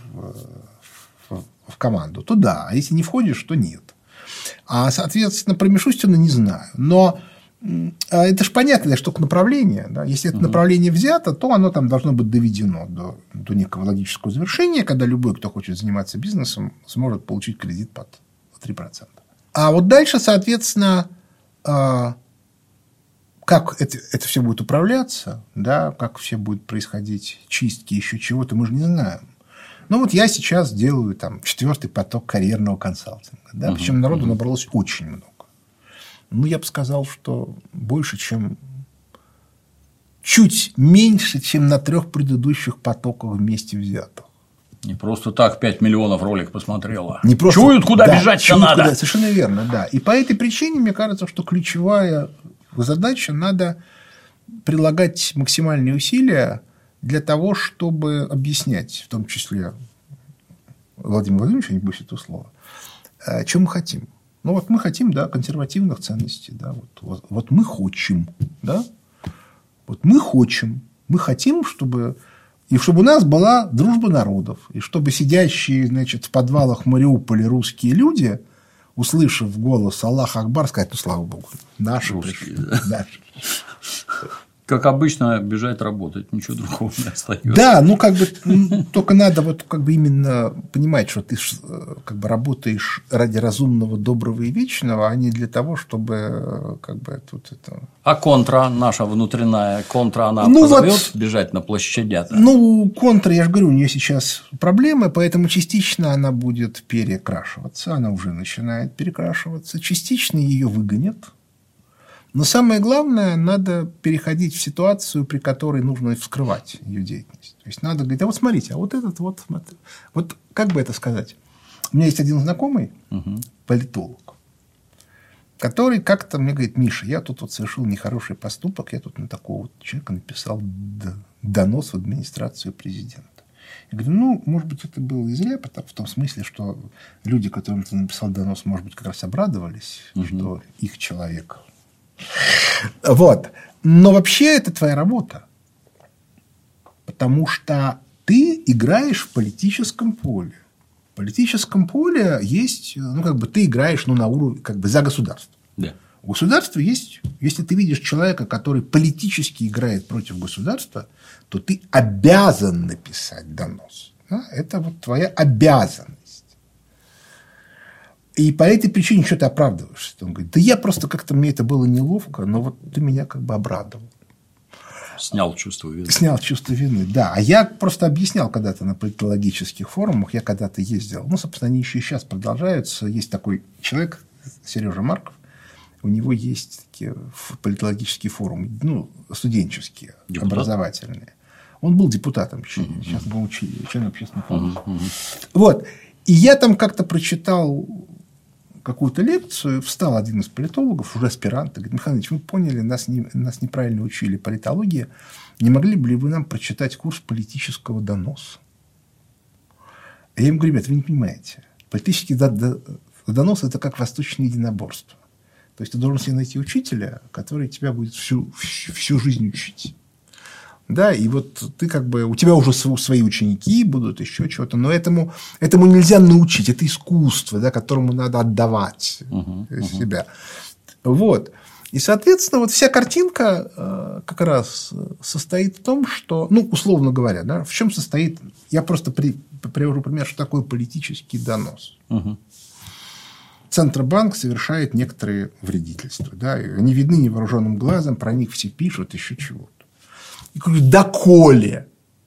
в команду, то да, а если не входишь, то нет. А, соответственно, про Мишустина не знаю. Но это же понятная штука направления. Да? Если это направление взято, то оно там должно быть доведено до некого логического завершения, когда любой, кто хочет заниматься бизнесом, сможет получить кредит под 3%. А вот дальше, соответственно, как это все будет управляться, да, как все будет происходить чистки, еще чего-то, мы же не знаем. Ну, вот я сейчас делаю там 4-й поток карьерного консалтинга. Да? Причем народу набралось очень много. Ну, я бы сказал, что больше, чем... Чуть меньше, чем на 3 предыдущих потоках вместе взятых. Не просто так 5 миллионов ролик посмотрело. Не просто... Чуют, куда бежать-то надо. Куда... Совершенно верно, да. И по этой причине, мне кажется, что ключевая задача — надо прилагать максимальные усилия для того, чтобы объяснять, в том числе Владимиру Владимировичу, не боюсь этого слова, что мы хотим. Ну, вот мы хотим, да, консервативных ценностей. Да, вот мы хотим. Да? Вот мы хотим. Мы хотим, чтобы у нас была дружба народов. И чтобы сидящие, значит, в подвалах Мариуполя русские люди, услышав голос «Аллах Акбар», сказать: ну, слава богу, наши пришли. Наши. Как обычно, бежать работать, ничего другого не остается. Да, ну, как бы, только надо вот как бы именно понимать, что ты как бы работаешь ради разумного, доброго и вечного, а не для того, чтобы как бы тут это... А контра наша внутренняя, она позовет бежать на площадях? Ну, контра, я же говорю, у нее сейчас проблемы, поэтому частично она будет перекрашиваться, она уже начинает перекрашиваться, частично ее выгонят. Но самое главное, надо переходить в ситуацию, при которой нужно вскрывать ее деятельность. То есть надо говорить: а вот смотрите, а вот этот вот как бы это сказать? У меня есть один знакомый, политолог, который как-то мне говорит: Миша, я тут вот совершил нехороший поступок, я тут на такого вот человека написал донос в администрацию президента. Я говорю: ну, может быть, это было и зря, в том смысле, что люди, которым ты написал донос, может быть, как раз обрадовались, что их человек... Вот. Но вообще это твоя работа. Потому что ты играешь в политическом поле. В политическом поле есть... Ну, как бы ты играешь на уровне, как бы за государство. Да. У государства есть... Если ты видишь человека, который политически играет против государства, то ты обязан написать донос. Да? Это вот твоя обязанность. И по этой причине что ты оправдываешься? Он говорит: да я просто как-то, мне это было неловко, но вот ты меня как бы обрадовал. Снял чувство вины. Снял чувство вины, да. А я просто объяснял когда-то на политологических форумах, я когда-то ездил. Ну, собственно, они еще и сейчас продолжаются. Есть такой человек, Сережа Марков, у него есть такие политологические форумы, ну, студенческие, образовательные. Он был депутатом, сейчас был членом общественного форума. Вот. И я там как-то прочитал какую-то лекцию, встал один из политологов, уже аспирант, и говорит: Михаил Ильич, вы поняли, нас неправильно учили политологии, не могли бы ли вы нам прочитать курс политического доноса? Я ему говорю: ребят, вы не понимаете, политический донос – это как восточное единоборство. То есть ты должен себе найти учителя, который тебя будет всю жизнь учить. Да, и вот ты как бы, у тебя уже свои ученики будут, еще чего-то, но этому нельзя научить, это искусство, да, которому надо отдавать себя. Вот. И, соответственно, вот вся картинка как раз состоит в том, что, ну, условно говоря, да, в чем состоит, я просто привожу пример, что такое политический донос. Угу. Центробанк совершает некоторые вредительства, да, и они видны невооруженным глазом, про них все пишут, еще чего-то. И говорю, доколе?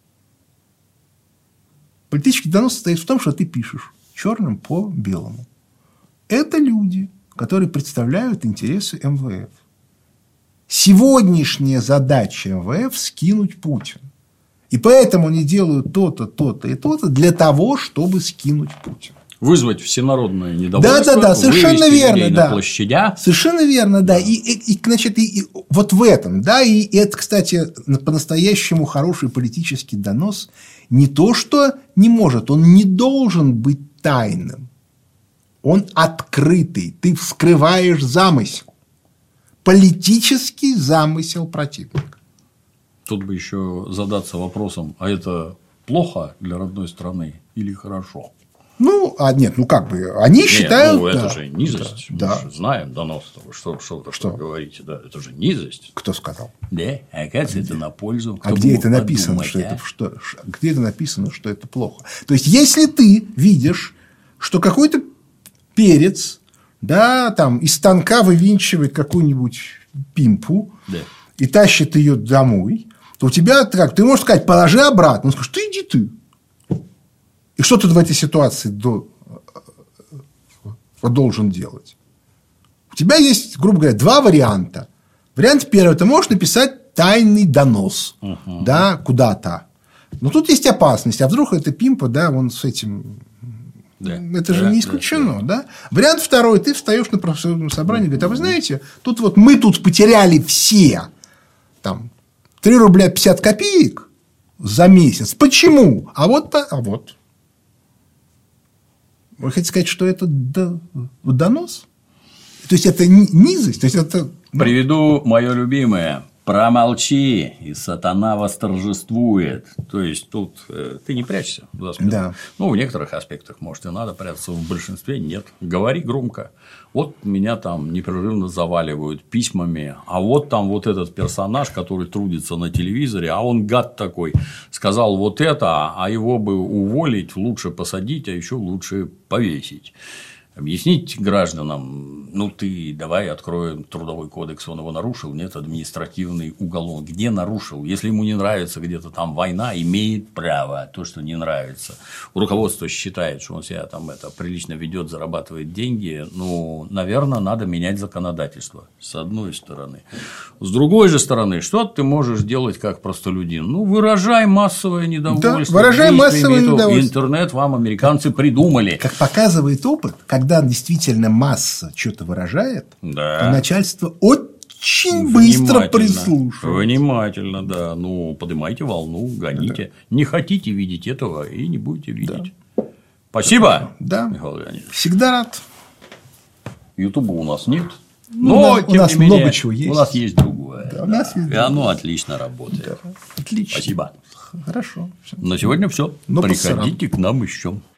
Политический донос состоит в том, что ты пишешь черным по белому. Это люди, которые представляют интересы МВФ. Сегодняшняя задача МВФ – скинуть Путина. И поэтому они делают то-то, то-то и то-то для того, чтобы скинуть Путина. Вызвать всенародное недовольство. Да, совершенно верно. На площадях. Совершенно верно, да. И значит, вот в этом, да, и это, кстати, по-настоящему хороший политический донос не то, что не может, он не должен быть тайным. Он открытый. Ты вскрываешь замысел. Политический замысел противника. Тут бы еще задаться вопросом, а это плохо для родной страны или хорошо? Ну, нет, ну как бы, они считают... Ну, это же низость. Да. Мы же знаем донос. Что вы говорите? Да, это же низость. Кто сказал? Да, оказывается, это на пользу. А где это написано, где это написано, что это плохо? То есть, если ты видишь, что какой-то перец, да, там, из станка вывинчивает какую-нибудь пимпу, да, и тащит ее домой, то у тебя как? Ты можешь сказать, положи обратно. Он скажет, ты иди ты. И что ты в этой ситуации должен делать? У тебя есть, грубо говоря, два варианта. Вариант первый. Ты можешь написать тайный донос, да, куда-то. Но тут есть опасность. А вдруг это пимпа, да, он с этим... Да. Это же не исключено, да? Вариант второй. Ты встаешь на профсоюзном собрании и говоришь, а вы знаете, тут вот мы тут потеряли все там 3 рубля 50 копеек за месяц. Почему? А вот. Вы хотите сказать, что это донос? То есть, это низость? То есть, это... Приведу мое любимое. Промолчи, и сатана восторжествует. То есть, тут ты не прячься за спину. Да. Ну, в некоторых аспектах, может, и надо прятаться, в большинстве нет. Говори громко. Вот меня там непрерывно заваливают письмами, а вот там вот этот персонаж, который трудится на телевизоре, а он гад такой, сказал вот это, а его бы уволить, лучше посадить, а еще лучше повесить. Объяснить гражданам, ну, ты давай откроем трудовой кодекс, он его нарушил, нет, административный уголовный. Где нарушил? Если ему не нравится где-то там война, имеет право, то, что не нравится. Руководство считает, что он себя там прилично ведет, зарабатывает деньги, ну, наверное, надо менять законодательство, с одной стороны. С другой же стороны, что ты можешь делать как простолюдин? Ну, выражай массовое недовольство. Да, выражай массовое недовольство. Интернет вам американцы придумали. Как показывает опыт, когда действительно масса что-то выражает, да, то начальство очень быстро прислушивается. Внимательно, да. Ну, поднимайте волну, гоните. Да. Не хотите видеть этого и не будете видеть. Да. Спасибо, да. Михаил Леонидович. Всегда рад. Ютуба у нас нет. Но, у нас менее, много чего есть. У нас есть другое. Да, у нас есть и оно отлично работает. Да. Отлично. Спасибо. Хорошо. На сегодня все. Приходите к нам еще.